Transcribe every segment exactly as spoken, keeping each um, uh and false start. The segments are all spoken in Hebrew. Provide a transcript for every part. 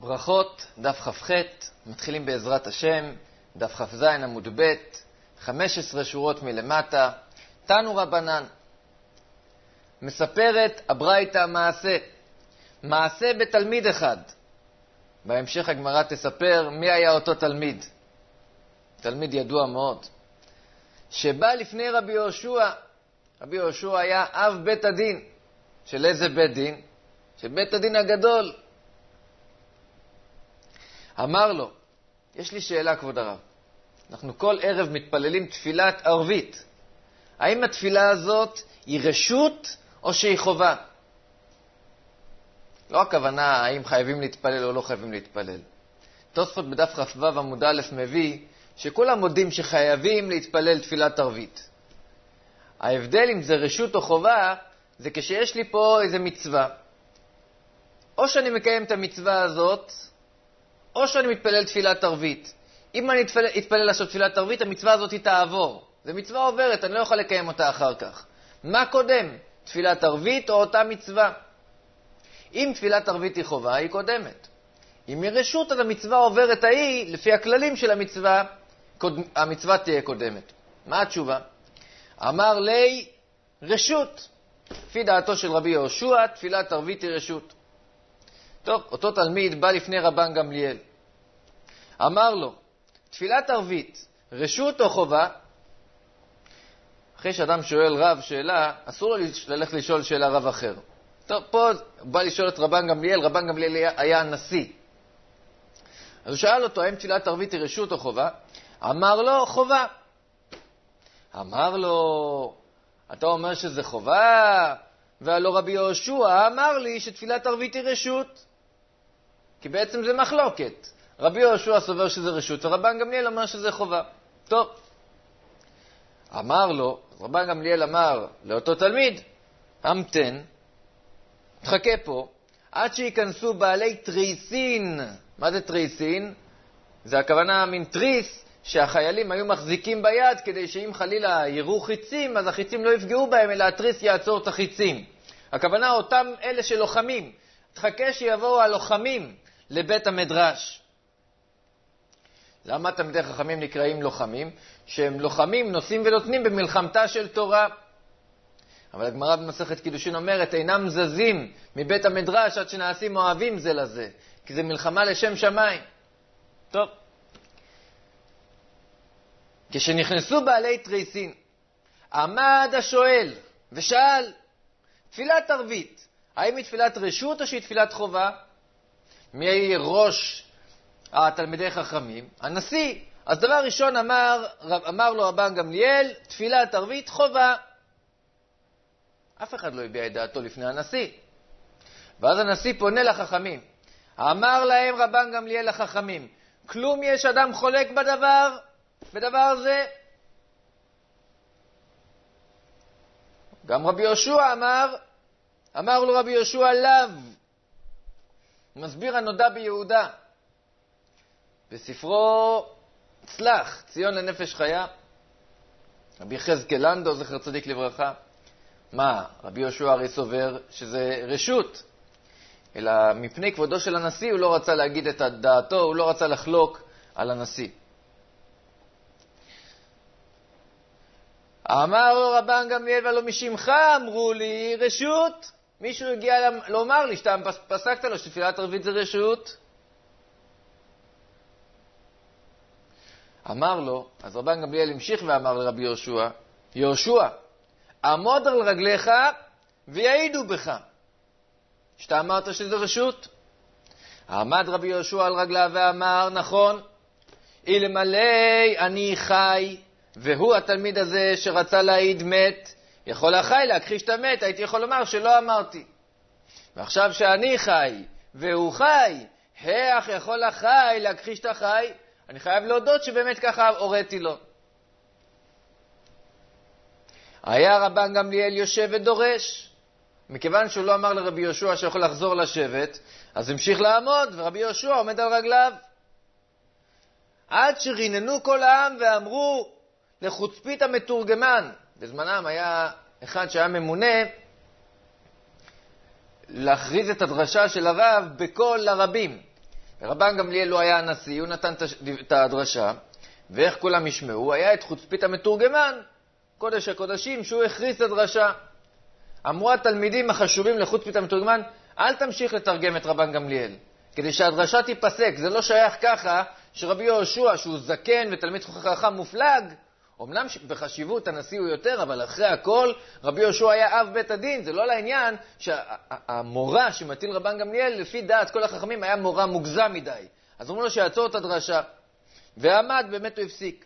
ברכות, דף כ"ח, מתחילים בעזרת השם, דף כ"ז עמוד ב', חמש עשרה שורות מלמטה, תנו רבנן. מספרת הברייתא מעשה, מעשה בתלמיד אחד. בהמשך הגמרא תספר מי היה אותו תלמיד, תלמיד ידוע מאוד, שבא לפני רבי יהושע. רבי יהושע היה אב בית הדין. של איזה בית דין? של בית הדין הגדול. אמר לו, יש לי שאלה כבוד הרב, אנחנו כל ערב מתפללים תפילת ערבית. האם התפילה הזאת היא רשות או שהיא חובה? לא הכוונה האם חייבים להתפלל או לא חייבים להתפלל. תוספות בדף כ"ו עמוד א' מביא שכולם מודים שחייבים להתפלל תפילת ערבית. ההבדל אם זה רשות או חובה זה כשיש לי פה איזה מצווה. או שאני מקיים את המצווה הזאת, או שאני מתפלל תפילת ערבית. אם אני אתפלל, אתפלל לעשות תפילת ערבית, המצווה הזאת היא תעבור. זו מצווה עוברת, אני לא יכול לקיים אותה אחר כך. מה קודם? תפילת ערבית או אותה מצווה? אם תפילת ערבית היא חובה, היא קודמת. אם היא רשות, אז המצווה עוברת ההיא, לפי הכללים של המצווה, קוד... המצווה תהיה קודמת. מה התשובה? אמר לי, רשות. לפי דעתו של רבי יהושע, תפילת ערבית היא רשות. טוב, אותו תלמיד בא לפני רבן גמליאל. אמר לו, תפילת ערבית, רשות או חובה? אחרי שאדם שואל רב שאלה, אסור לו ללכת לשאול שאלה רב אחר. טוב, פה בא לשאול את רבן גמליאל, רבן גמליאל היה, היה הנשיא. אז הוא שאל אותו, האם תפילת ערבית היא רשות או חובה? אמר לו, חובה. אמר לו, אתה אומר שזה חובה? והלא רבי יהושע אמר לי שתפילת ערבית היא רשות. כי בעצם זה מחלוקת. רבי יהושע סובר שזה רשות, ורבן גמליאל אומר שזה חובה. טוב. אמר לו, רבן גמליאל אמר לאותו תלמיד, המתן, תחכה פה, עד שיכנסו בעלי טריסין. מה זה טריסין? זה הכוונה מין טריס שהחיילים היו מחזיקים ביד, כדי שאם חלילה יראו חיצים, אז החיצים לא יפגעו בהם, אלא הטריס יעצור את החיצים. הכוונה אותם אלה שלוחמים. תחכה שיבואו הלוחמים לבית המדרש. למה תלמידי חכמים נקראים לוחמים? שהם לוחמים, נושאים ונותנים במלחמתה של תורה. אבל הגמרא במסכת קידושין אומרת, אינם זזים מבית המדרש עד שנעשים אוהבים זה לזה, כי זה מלחמה לשם שמיים. טוב. כשנכנסו בעלי טריסין, עמד השואל ושאל, תפילת ערבית, האם היא תפילת רשות או שהיא תפילת חובה? מי ראש התלמידי חכמים? הנשיא. אז דבר ראשון אמר, אמר לו רבן גמליאל, תפילת ערבית חובה. אף אחד לא הביע את דעתו לפני הנשיא. ואז הנשיא פונה לחכמים. אמר להם רבן גמליאל לחכמים, כלום יש אדם חולק בדבר, בדבר זה? גם רבי יהושע אמר, אמר לו רבי יהושע לאו. מסביר הנודע ביהודה. בספרו צלח, ציון לנפש חיה, רבי יחזקאל לנדו, זכר צדיק לברכה. מה, רבי יהושע הרי סובר שזה רשות, אלא מפני כבודו של הנשיא הוא לא רצה להגיד את דעתו, הוא לא רצה לחלוק על הנשיא. אמר לו רבן גמליאל, ולא משמך אמרו לי רשות. מישהו הגיע לומר לי שאתה פסקת לו שתפילת ערבית זה רשות. אמר לו, אז רבן גמליאל המשיך ואמר לרבי יהושע, יהושע, עמוד על רגליך ויעידו בך שאתה אמרת שזה רשות. עמד רבי יהושע על רגליו ואמר, נכון, אלמלא אני חי והוא התלמיד הזה שרצה להעיד מת, יכול החי להכחיש את המת, הייתי יכול לומר שלא אמרתי. ועכשיו שאני חי והוא חי, איך יכול החי להכחיש את החי? אני חייב להודות שבאמת ככה הוריתי לו. היה רבן גמליאל יושב ודורש. מכיוון שהוא לא אמר לרבי יהושע שיכול לחזור לשבת, אז המשיך לעמוד, ורבי יהושע עומד על רגליו. עד שריננו כל העם ואמרו לחוצפית המתורגמן. בזמנם היה אחד שהיה ממונה להכריז את הדרשה של הרב בכל הרבים. רבן גמליאל לא היה הנשיא, הוא נתן את הדרשה, ואיך כולם ישמעו? היה את חוצפית המתורגמן, קודש הקודשים, שהוא הכריז את הדרשה. אמרו התלמידים החשובים לחוצפית המתורגמן, אל תמשיך לתרגם את רבן גמליאל, כדי שהדרשה תיפסק. זה לא שייך ככה שרבי יהושע, שהוא זקן ותלמיד חכם מופלג, אמנם בחשיבות הנשיא הוא יותר, אבל אחרי הכל רבי יהושע היה אב בית הדין. זה לא לעניין שהמורה שמטיל רבן גמליאל לפי דעת כל החכמים היה מורה מוגזם מדי. אז אמרו לו שיעצור את הדרשה, ועמד, באמת הוא הפסיק.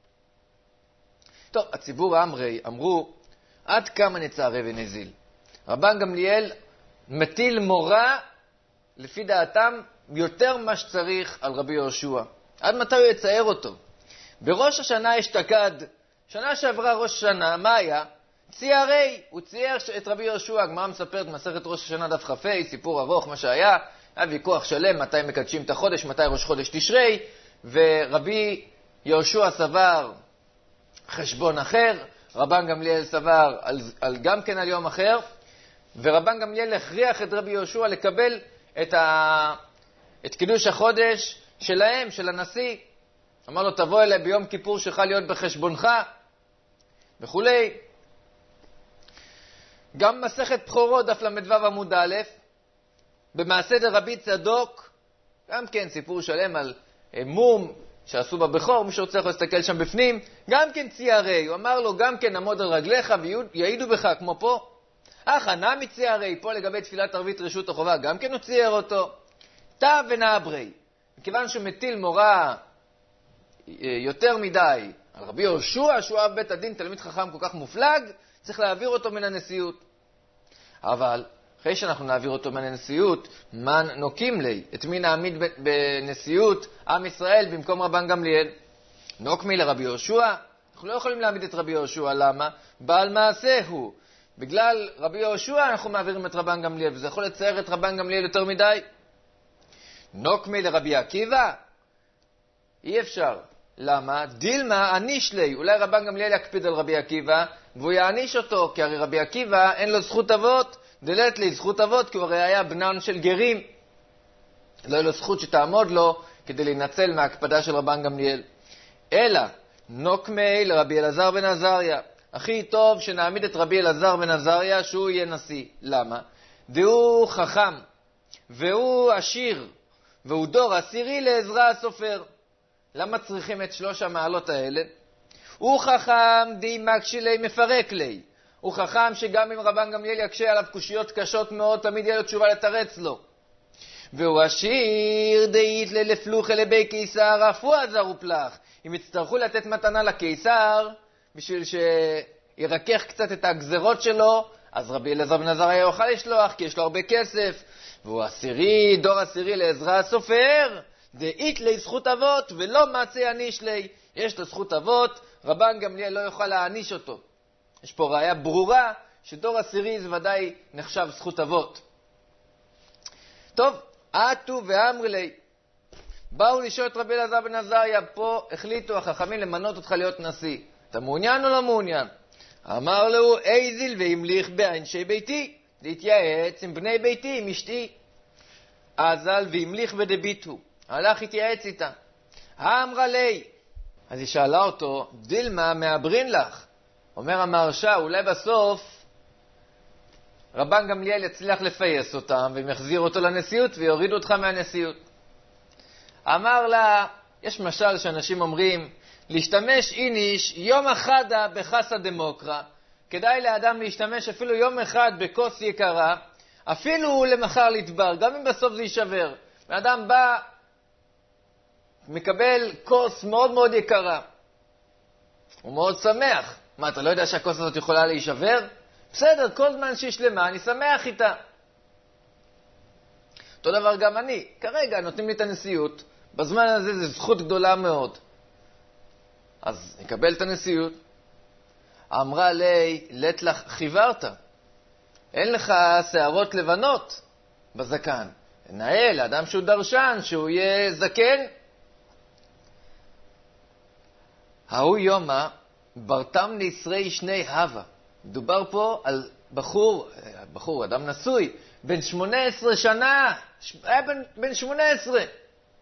טוב, הציבור האמרי אמרו, עד כמה נצערה ונזיל. רבן גמליאל מטיל מורה לפי דעתם יותר מה שצריך על רבי יהושע. עד מתי הוא יצייר אותו? בראש השנה אשתקד, שנה שעברה ראש השנה, מה היה? ציירי, הוא צייר את רבי יהושע. הגמרא מספרת מסכת ראש השנה דף כ"ה, סיפור ארוך מה שהיה, היה ויכוח שלם מתי מקדשים את החודש, מתי ראש חודש תשרי, ורבי יהושע סבר חשבון אחר, רבן גמליאל סבר על, על, גם כן על יום אחר, ורבן גמליאל הכריח את רבי יהושע לקבל את, ה, את קידוש החודש שלהם, של הנשיא. אמר לו, תבוא אליי ביום כיפור שלך להיות בחשבונך, וכולי. גם מסכת בחורות, דף למדו עמוד א', במעשה דרבי צדוק, גם כן סיפור שלם על מום שעשו בבכור, מי שרוצה יכול להסתכל שם בפנים, גם כן ציירי, הוא אמר לו, גם כן עמוד על רגליך ויעידו בך, כמו פה. אך הנמי ציירי, פה לגבי תפילת ערבית רשות החובה, גם כן הוא צייר אותו. תא ונעברי, מכיוון שמטיל מורה יותר מדי על רבי יהושע, שהוא אב בית הדין, תלמיד חכם כל כך מופלג, צריך להעביר אותו מן הנשיאות. אבל אחרי שאנחנו נעביר אותו מן הנשיאות, מה נוקים לי? את מי נעמיד בנשיאות עם ישראל במקום רבן גמליאל? נוקמי לרבי יהושע? אנחנו לא יכולים להעמיד את רבי יהושע, למה? בעל מעשה הוא. בגלל רבי יהושע אנחנו מעבירים את רבן גמליאל, וזה יכול לצייר את רבן גמליאל יותר מדי. נוקמי לרבי עקיבא? אי אפשר. למה? דילמה עניש לי. אולי רבן גמליאל יקפיד על רבי עקיבא, והוא יעניש אותו, כי הרי רבי עקיבא אין לו זכות אבות, דלת לי זכות אבות, כי הוא הרי היה בנן של גרים. לא היה לו זכות שתעמוד לו כדי להינצל מההקפדה של רבן גמליאל. אלא, נוקמי לרבי אלעזר בן עזריה. הכי טוב שנעמיד את רבי אלעזר בן עזריה שהוא יהיה נשיא. למה? דהוא חכם, והוא עשיר, והוא דור עשירי לעזרא הסופר. למה צריכים את שלוש המעלות האלה? הוא חכם די מקשילי מפרק לי. הוא חכם שגם אם רבן גמליאל יקשה עליו קושיות קשות מאוד, תמיד יהיה לו תשובה לתרץ לו. והוא עשיר דאית ללפלוך אלי בי קיסר, אפו עזר ופלח. אם יצטרכו לתת מתנה לקיסר, בשביל שירקח קצת את הגזרות שלו, אז רבי אלעזר בן עזריה יוכל לשלוח, כי יש לו הרבה כסף. והוא עשירי, דור עשירי לעזרא הסופר, דאית לי זכות אבות, ולא מצא יעניש לי. יש לו זכות אבות, רבן גמליאל לא יוכל להעניש אותו. יש פה ראיה ברורה שדור עשירי זה ודאי נחשב זכות אבות. טוב, עטו ואמרי לי. באו לשאול את רבי אלעזר בן עזריה, פה החליטו החכמים למנות אותך להיות נשיא. אתה מעוניין או לא מעוניין? אמר לו, איזיל והמליך באנשי ביתי, להתייעץ עם בני ביתי, עם אשתי. אזל והמליך בדביטו, הלך התייעץ איתה. אמרה לי, אז היא שאלה אותו, דילמה מעברין לך. אומר המהרש"א, אולי בסוף רבן גמליאל יצליח לפייס אותם, והם יחזיר אותו לנשיאות ויורידו אותך מהנשיאות. אמר לה, יש משל שאנשים אומרים, להשתמש איניש יום אחד בחסה דמוקרא. כדאי לאדם להשתמש אפילו יום אחד בכוס יקרה, אפילו למחר לדבר, גם אם בסוף זה יישבר. האדם בא, מקבל כוס מאוד מאוד יקרה. הוא מאוד שמח. מה, אתה לא יודע שהכוס הזאת יכולה להישבר? בסדר, כל זמן שהיא שלמה, אני שמח איתה. אותו דבר גם אני. כרגע נותנים לי את הנשיאות. בזמן הזה זו זכות גדולה מאוד. אז נקבל את הנשיאות. אמרה לי, לת לך חיוורת. אין לך שערות לבנות בזקן. נהל, אדם שהוא דרשן, שהוא יהיה זקן. ההוא יומה, ברתם נישרי שני הווה. מדובר פה על בחור, בחור, אדם נשוי, בן שמונה עשרה שנה, היה בן, בן שמונה עשרה.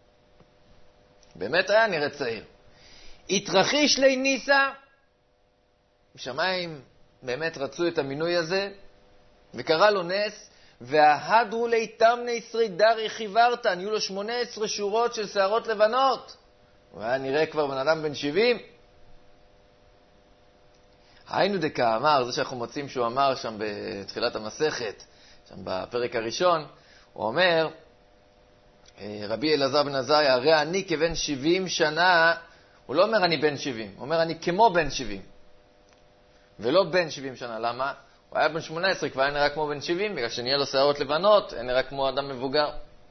באמת היה נראה צעיר. התרחיש לי ניסה, בשמיים באמת רצו את המינוי הזה, וקרא לו נס, וההדרו לי תמני שרידרי חיוורתן, היו לו שמונה עשרה שורות של שערות לבנות. הוא היה נראה כבר בן אדם בן שבעים. היינו דקה אמר, זה שאנחנו מוצאים שהוא אמר שם בתחילת המסכת, שם בפרק הראשון, הוא אומר, רבי אלעזר בן עזריה, הרי אני כבן שבעים שנה, הוא לא אומר אני בן שבעים, הוא אומר אני כמו בן שבעים, ולא בן שבעים שנה. למה? הוא היה בן שמונה עשרה, כבר היה נראה כמו בן שבעים, בגלל שנהיה לו שערות לבנות, היה נראה כמו אדם מבוגר.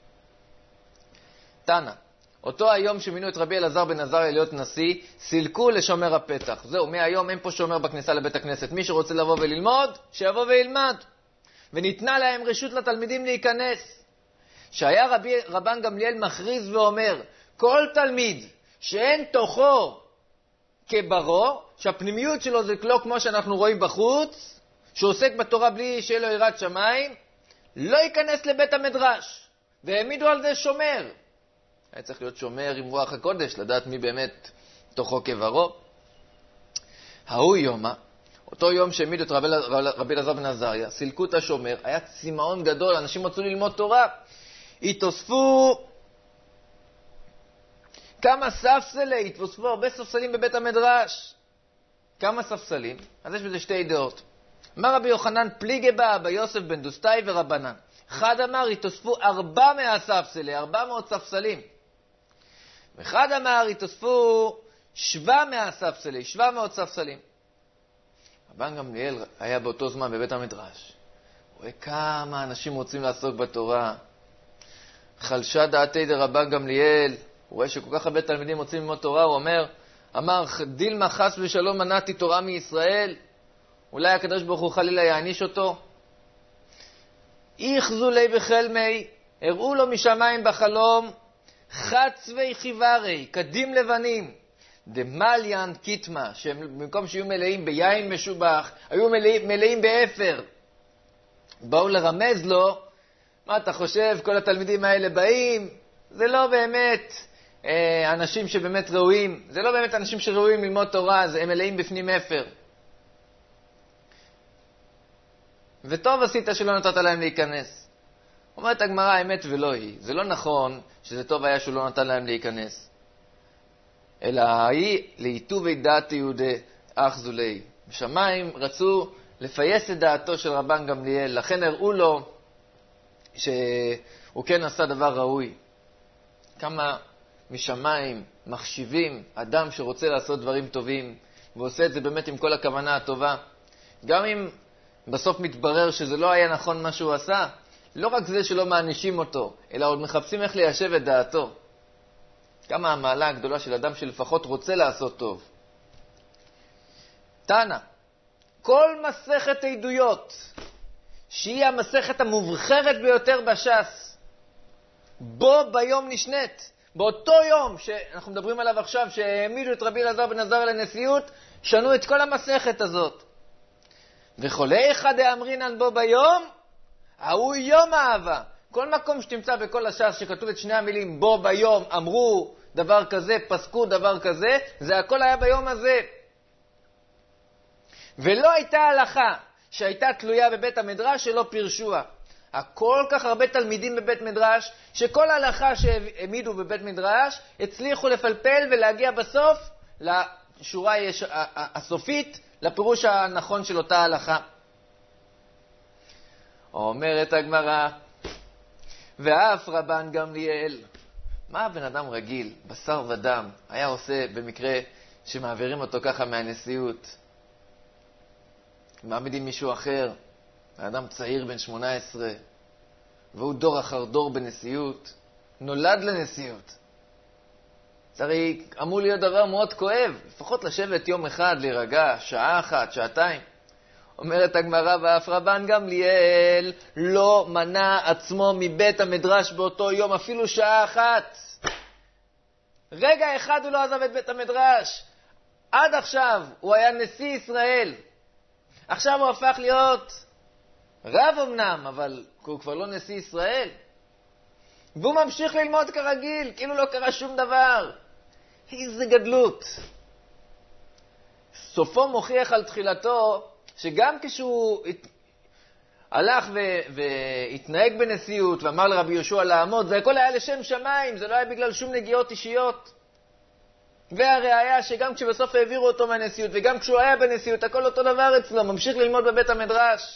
תנא, אותו היום שמינו את רבי אלעזר בן עזריה להיות נשיא, סילקו לשומר הפתח. זהו, מהיום אין פה שומר בכניסה לבית הכנסת. מי שרוצה לבוא וללמוד, שיבוא וילמד. וניתנה להם רשות לתלמידים להיכנס. שהיה רבי, רבן גמליאל מכריז ואומר, כל תלמיד שאין תוכו כברו, שהפנימיות שלו זה לא כמו שאנחנו רואים בחוץ, שעוסק בתורה בלי שיהיה לו יראת שמיים, לא ייכנס לבית המדרש. והעמידו על זה שומר. היה צריך להיות שומר עם רוח הקודש, לדעת מי באמת תוכו כברו. ההוא יומה, אותו יום שהעמידו את רבי, רבי אלעזר בן עזריה, סילקו את השומר, היה צמאון גדול, אנשים רצו ללמוד תורה. התאספו כמה ספסלי, התאספו הרבה ספסלים בבית המדרש. כמה ספסלים? אז יש בזה שתי דעות. אמר רבי יוחנן פליגי בה ביוסף בן דוסטאי ורבנן. אחד אמר, התאספו ארבע מאה ספסלי, ארבע מאות ספסלים. ואחד אמר, התאספו שבע מאה ספסלי, שבע מאות ספסלים. רבן גמליאל היה באותו זמן בבית המדרש. הוא רואה כמה אנשים רוצים לעסוק בתורה. חלשה דעתי דרבן גמליאל. הוא רואה שכל כך הרבה תלמידים רוצים ללמוד תורה. הוא אומר, אמר, דילמה חס ושלום מנעתי תורה מישראל. אולי הקדוש ברוך הוא חלילה יעניש אותו. יחזו לי בחלמי, הראו לו משמיים בחלום, חצווי חיוורי, קדים לבנים, דמליין קיטמה, שבמקום שיהיו מלאים ביין משובח, היו מלאים, מלאים באפר. באו לרמז לו, מה אתה חושב, כל התלמידים האלה באים? זה לא באמת אה, אנשים שבאמת ראויים, זה לא באמת אנשים שראויים ללמוד תורה, הם מלאים בפנים אפר. וטוב עשית שלא נתת להם להיכנס. אומרת הגמרא, האמת ולא היא. זה לא נכון שזה טוב היה שהוא לא נתן להם להיכנס. אלא היא לעיטובי דעת יהודי אך זולי. בשמיים רצו לפייס את דעתו של רבן גמליאל, לכן הראו לו שהוא כן עשה דבר ראוי. כמה משמיים מחשיבים אדם שרוצה לעשות דברים טובים, ועושה את זה באמת עם כל הכוונה הטובה. גם אם בסוף מתברר שזה לא היה נכון מה שהוא עשה, לא רק זה שלא מענישים אותו, אלא עוד מחפשים איך ליישב את דעתו. כמה המעלה הגדולה של אדם שלפחות רוצה לעשות טוב. תנא, כל מסכת עדויות, שהיא המסכת המובחרת ביותר בש"ס, בו ביום נשנית, באותו יום שאנחנו מדברים עליו עכשיו, שהעמידו את רבי אלעזר בן עזריה לנשיאות, שנו את כל המסכת הזאת. וחולי אחד האמרינן בו ביום, ההוא יום האהבה. כל מקום שתמצא בכל הש"ס שכתוב את שני המילים בו ביום, אמרו דבר כזה, פסקו דבר כזה, זה הכל היה ביום הזה. ולא הייתה הלכה שהייתה תלויה בבית המדרש שלא פירשוה. הכל כך הרבה תלמידים בבית מדרש, שכל ההלכה שהעמידו בבית מדרש, הצליחו לפלפל ולהגיע בסוף לשורה הסופית, לפירוש הנכון של אותה הלכה. אומרת הגמרא, ואף רבן גמליאל, מה הבן אדם רגיל, בשר ודם, היה עושה במקרה שמעבירים אותו ככה מהנשיאות? מעמידים מישהו אחר, האדם צעיר בן שמונה עשרה, והוא דור אחר דור בנשיאות, נולד לנשיאות. צריך, אמור להיות דבר מאוד כואב, לפחות לשבת יום אחד, להירגע, שעה אחת, שעתיים. אומרת הגמרא, ואף רבן גמליאל לא מנע עצמו מבית המדרש באותו יום, אפילו שעה אחת. רגע אחד הוא לא עזב את בית המדרש. עד עכשיו הוא היה נשיא ישראל. עכשיו הוא הפך להיות רב אמנם, אבל הוא כבר לא נשיא ישראל. והוא ממשיך ללמוד כרגיל, כאילו לא קרה שום דבר. איזה גדלות. סופו מוכיח על תחילתו, שגם כשהוא הלך והתנהג בנשיאות ואמר לרבי יהושע לעמוד, זה הכל היה לשם שמיים, זה לא היה בגלל שום נגיעות אישיות. והראיה שגם כשבסוף העבירו אותו מהנשיאות וגם כשהוא היה בנשיאות, הכל אותו דבר אצלו, ממשיך ללמוד בבית המדרש.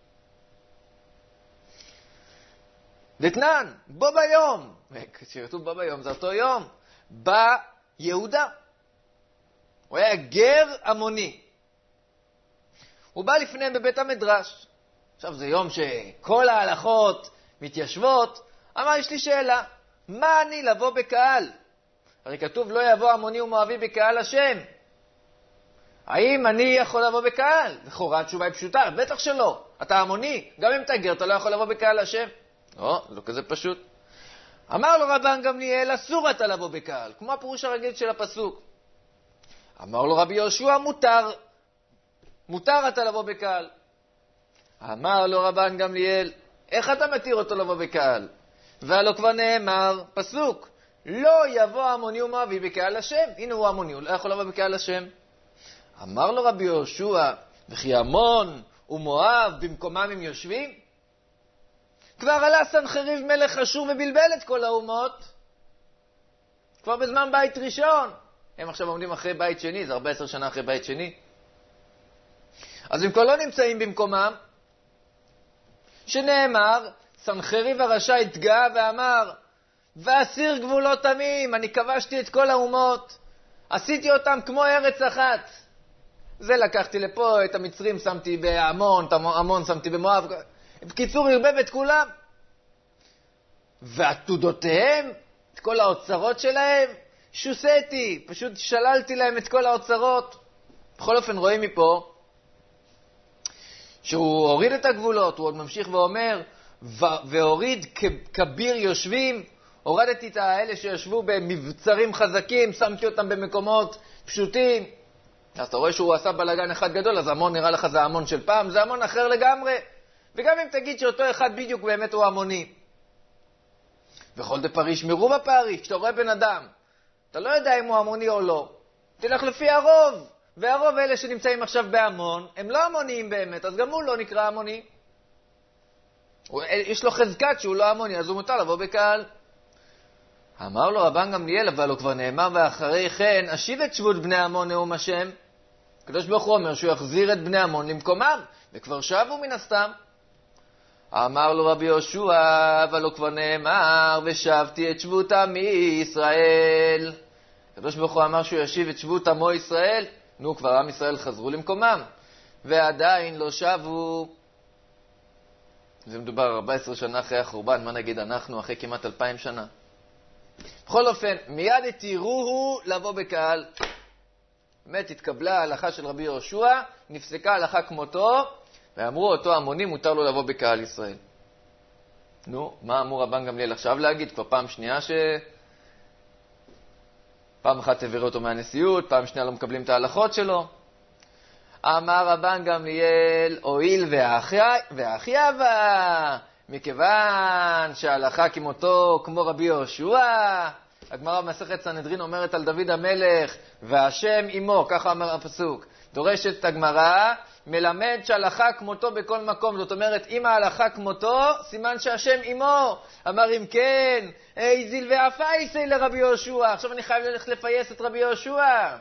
דתנן, בו ביום, כשכתוב בו ביום זה אותו יום, בא יהודה. הוא היה גר המוני. הוא בא לפניהם בבית המדרש. עכשיו זה יום שכל ההלכות מתיישבות. אמר, יש לי שאלה, מה אני לבוא בקהל? הרי כתוב לא יבוא המוני ומואבי בקהל השם. האם אני יכול לבוא בקהל? לכאורה התשובה היא פשוטה, בטח שלא. אתה המוני, גם אם אתה גר אתה לא יכול לבוא בקהל השם. לא, זה לא כזה פשוט. אמר לו רבן גמליאל, אסור אתה לבוא בקהל, כמו הפירוש הרגיל של הפסוק. אמר לו רבי יהושע, מותר. מותר אתה לבוא בקהל. אמר לו רבן גמליאל, איך אתה מתיר אותו לבוא בקהל? והלא כבר נאמר, פסוק, לא יבוא המוני ומואבי בקהל השם. הנה הוא המוני, הוא לא יכול לבוא בקהל השם. אמר לו רבי יהושע, וכי עמון ומואב במקומם הם יושבים? כבר עלה סנחריב מלך אשור ובלבל את כל האומות. כבר בזמן בית ראשון. הם עכשיו עומדים אחרי בית שני, זה ארבע עשרה שנה אחרי בית שני. אז הם כבר לא נמצאים במקומם. שנאמר, סנחריב הרשע התגאה ואמר, ואסיר גבולות תמים, אני כבשתי את כל האומות, עשיתי אותם כמו ארץ אחת. זה לקחתי לפה, את המצרים שמתי בעמון, את עמון שמתי במואב. בקיצור, הרבב את כולם. ועתודותיהם, את כל האוצרות שלהם, שוסתי, פשוט שללתי להם את כל האוצרות. בכל אופן רואים מפה, שהוא הוריד את הגבולות, הוא עוד ממשיך ואומר, והוריד כביר יושבים, הורדתי את האלה שישבו במבצרים חזקים, שמתי אותם במקומות פשוטים. אז אתה רואה שהוא עשה בלגן אחד גדול, אז המון נראה לך זה המון של פעם, זה המון אחר לגמרי. וגם אם תגיד שאותו אחד בדיוק באמת הוא המוני. וכל דפריש מרוב הפריש, כשאתה רואה בן אדם, אתה לא יודע אם הוא המוני או לא. תלך לפי הרוב. והרוב אלה שנמצאים עכשיו בהמון, הם לא המוניים באמת, אז גם הוא לא נקרא המוני. יש לו חזקת שהוא לא המוני, אז הוא מותר לבוא בקהל. אמר לו רבן גמליאל, אבל הוא כבר נאמר ואחרי כן, אשיב את שבות בני המון נאום השם. הקדוש ברוך הוא אומר שהוא יחזיר את בני המון למקומם, וכבר שבו מן הסתם. אמר לו רבי יהושע, אבל הוא כבר נאמר, ושבתי את שבות עמי ישראל. הקדוש ברוך הוא אמר שהוא ישיב את שבות עמו ישראל, נו, כבר עם ישראל חזרו למקומם, ועדיין לא שבו. זה מדובר ארבע עשרה שנה אחרי החורבן, מה נגיד אנחנו אחרי כמעט אלפיים שנה? בכל אופן, מיד התירוהו לבוא בקהל. באמת התקבלה ההלכה של רבי יהושע, נפסקה הלכה כמותו, ואמרו אותו המונים מותר לו לבוא בקהל ישראל. נו, מה אמור רבן גמליאל עכשיו להגיד? כבר פעם שנייה ש... פעם אחת העבירו אותו מהנשיאות, פעם שנייה לא מקבלים את ההלכות שלו. אמר רבן גמליאל, הואיל ואחייבה, מכיוון שההלכה כמותו כמו רבי יהושע, הגמרא במסכת סנהדרין אומרת על דוד המלך, והשם עמו, ככה אומר הפסוק. דורשת הגמרא, מלמד שההלכה כמותו בכל מקום. זאת אומרת, אם ההלכה כמותו, סימן שהשם עמו. אמר אם כן, איזיל ואפייסי לרבי יהושע. עכשיו אני חייב ללכת לפייס את רבי יהושע.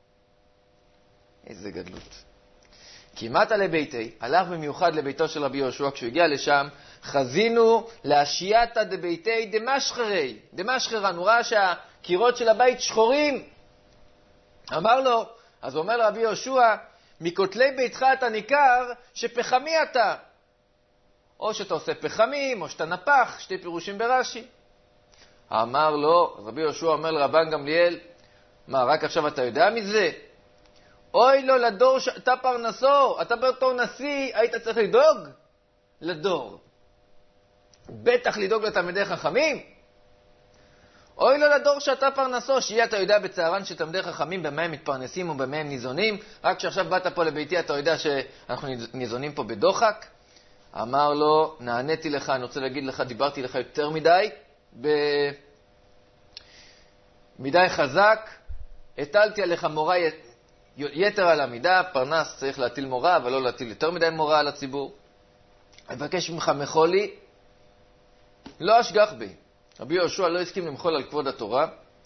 איזה גדלות. כמעט עלי ביתי, הלך במיוחד לביתו של רבי יהושע, כשהוא הגיע לשם, חזינו להשייתא דביתי דמשחרי. דמשחרן, הוא ראה שהקירות של הבית שחורים. אמר לו, אז הוא אומר לרבי יהושע, מכותלי ביתך אתה ניכר שפחמי אתה. או שאתה עושה פחמים, או שאתה נפח, שתי פירושים ברש"י. אמר לו, רבי יהושע אומר לרבן גמליאל, מה, רק עכשיו אתה יודע מזה? אוי לו לדור שאתה פרנסו, אתה בתור נשיא, היית צריך לדאוג לדור. בטח לדאוג לתלמידי חכמים. אוי לו לדור שאתה פרנסו, שיהיה אתה יודע בצערן שתלמידי חכמים במה הם מתפרנסים ובמה הם ניזונים, רק שעכשיו באת פה לביתי אתה יודע שאנחנו ניזונים פה בדוחק. אמר לו, נעניתי לך, אני רוצה להגיד לך, דיברתי לך יותר מדי, ב... מדי חזק, הטלתי עליך מורה יתר על המידה, פרנס צריך להטיל מורה, אבל לא להטיל יותר מדי מורה על הציבור. אבקש ממך מחול לי, לא אשגח בי. רבי יהושע לא הסכים למחול על כבוד התורה.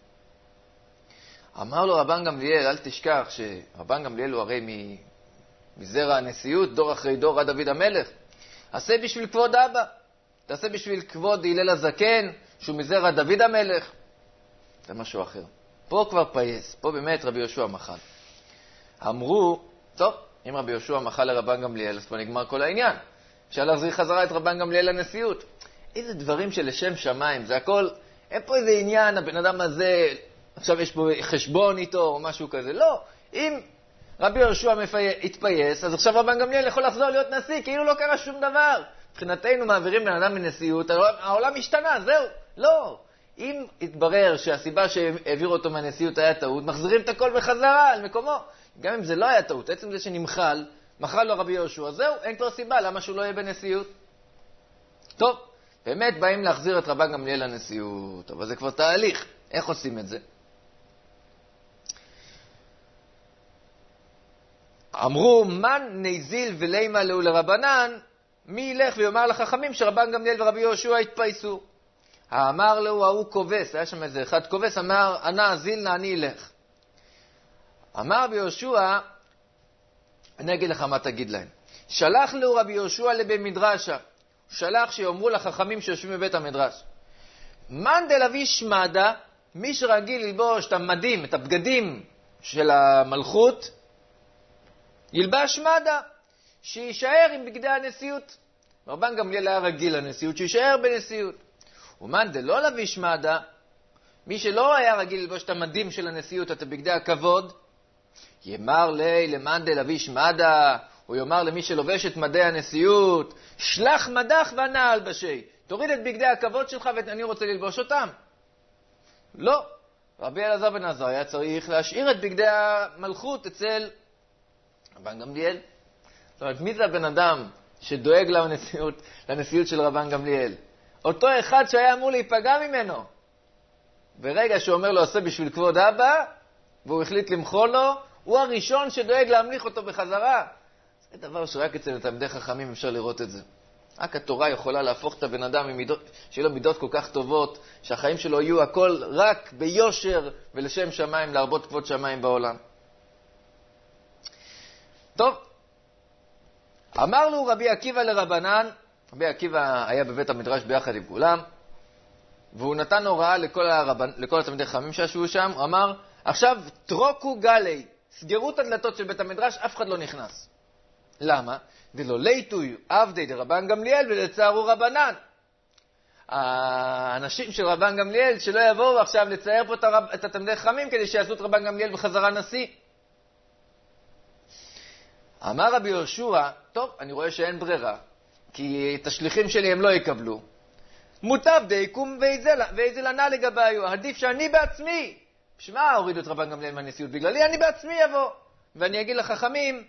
אמר לו רבן גמליאל, אל תשכח שרבן גמליאל הוא הרי מזרע הנשיאות, דור אחרי דור עד דוד המלך. עשה בשביל כבוד אבא, תעשה בשביל כבוד הלל הזקן, שהוא מזרע דוד המלך. זה משהו אחר. פה כבר פייס, פה באמת רבי יהושע מחל. אמרו, טוב, אם רבי יהושע מחל לרבן גמליאל, אז פה נגמר כל העניין. אפשר להחזיר חזרה את רבן גמליאל לנשיאות. איזה דברים שלשם שמיים, זה הכל, אין פה איזה עניין, הבן אדם הזה, עכשיו יש פה חשבון איתו או משהו כזה. לא, אם רבי יהושע התפייס, אז עכשיו רבן גמליאל יכול לחזור להיות נשיא, כאילו לא קרה שום דבר. מבחינתנו מעבירים בן אדם מנשיאות, העולם השתנה, זהו. לא. אם התברר שהסיבה שהעביר אותו מהנשיאות היה טעות, מחזירים את הכל בחזרה על מקומו. גם אם זה לא היה טעות, עצם זה שנמחל, מחל לו רבי יהושע, זהו, אין כבר סיבה, למה שהוא לא יהיה בנשיאות? טוב, באמת באים להחזיר את רבן גמליאל לנשיאות, אבל זה כבר תהליך. איך עושים את זה? אמרו, מן נזיל ולימה לו לרבנן, מי ילך ויאמר לחכמים שרבן גמליאל ורבי יהושע התפייסו. האמר לו, ההוא כובס, היה שם איזה אחד כובס, אמר, ענה זיל נא אני אלך. אמר רבי יהושע, אני אגיד לך מה תגיד להם. שלח לו רבי יהושע לבית מדרשה, שלח שיאמרו לחכמים שיושבים בבית המדרש. מן דלביש מדה, מי שרגיל ללבוש את המדים, את הבגדים של המלכות, ילבש מדה, שישאר עם בגדי הנשיאות. רבן גמליאל היה רגיל לנשיאות, שישאר בנשיאות. ומן דלא לביש מדה, מי שלא היה רגיל ללבוש את המדים של הנשיאות, את בגדי הכבוד, יאמר לי למאן דלביש מדה, הוא יאמר למי שלובש את מדי הנשיאות, שלח מדך ונעל בשי, תוריד את בגדי הכבוד שלך ואני רוצה ללבוש אותם. לא, רבי אלעזר בן עזריה היה צריך להשאיר את בגדי המלכות אצל רבן גמליאל. זאת אומרת, מי זה הבן אדם שדואג לנשיאות, לנשיאות של רבן גמליאל? אותו אחד שהיה אמור להיפגע ממנו. ברגע שהוא אומר לו עושה בשביל כבוד אבא, והוא החליט למחול לו, הוא הראשון שדואג להמליך אותו בחזרה. זה דבר שרק אצל תלמידי חכמים אפשר לראות את זה. רק התורה יכולה להפוך את הבן אדם ממידות, שיהיה לו מידות כל כך טובות, שהחיים שלו יהיו הכל רק ביושר ולשם שמיים, להרבות כבוד שמיים בעולם. טוב, אמר לו רבי עקיבא לרבנן, רבי עקיבא היה בבית המדרש ביחד עם כולם, והוא נתן הוראה לכל, הרבנ... לכל התלמידי חכמים שישבו שם, הוא אמר, עכשיו תרוקו גלי, סגרו את הדלתות של בית המדרש, אף אחד לא נכנס. למה? דלא ליטוי עבדי דרבן גמליאל ולצערו רבנן. האנשים של רבן גמליאל שלא יבואו עכשיו לצייר פה את, הרב... את התלמידי חכמים כדי שיעשו את רבן גמליאל בחזרה נשיא. אמר רבי יהושע, טוב, אני רואה שאין ברירה, כי את השליחים שלי הם לא יקבלו. מוטב דיקום ואיזה לנה לגביו, עדיף שאני בעצמי. בשמה הורידו את רבן גמליאל מהנשיאות, בגללי אני בעצמי יבוא. ואני אגיד לחכמים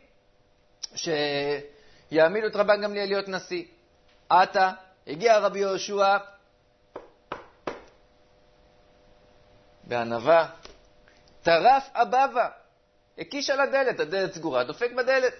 שיעמידו את רבן גמליאל להיות נשיא. עתה, הגיע רבי יהושע בענווה, טרף אבבה, הקיש על הדלת, הדלת סגורה, דופק בדלת.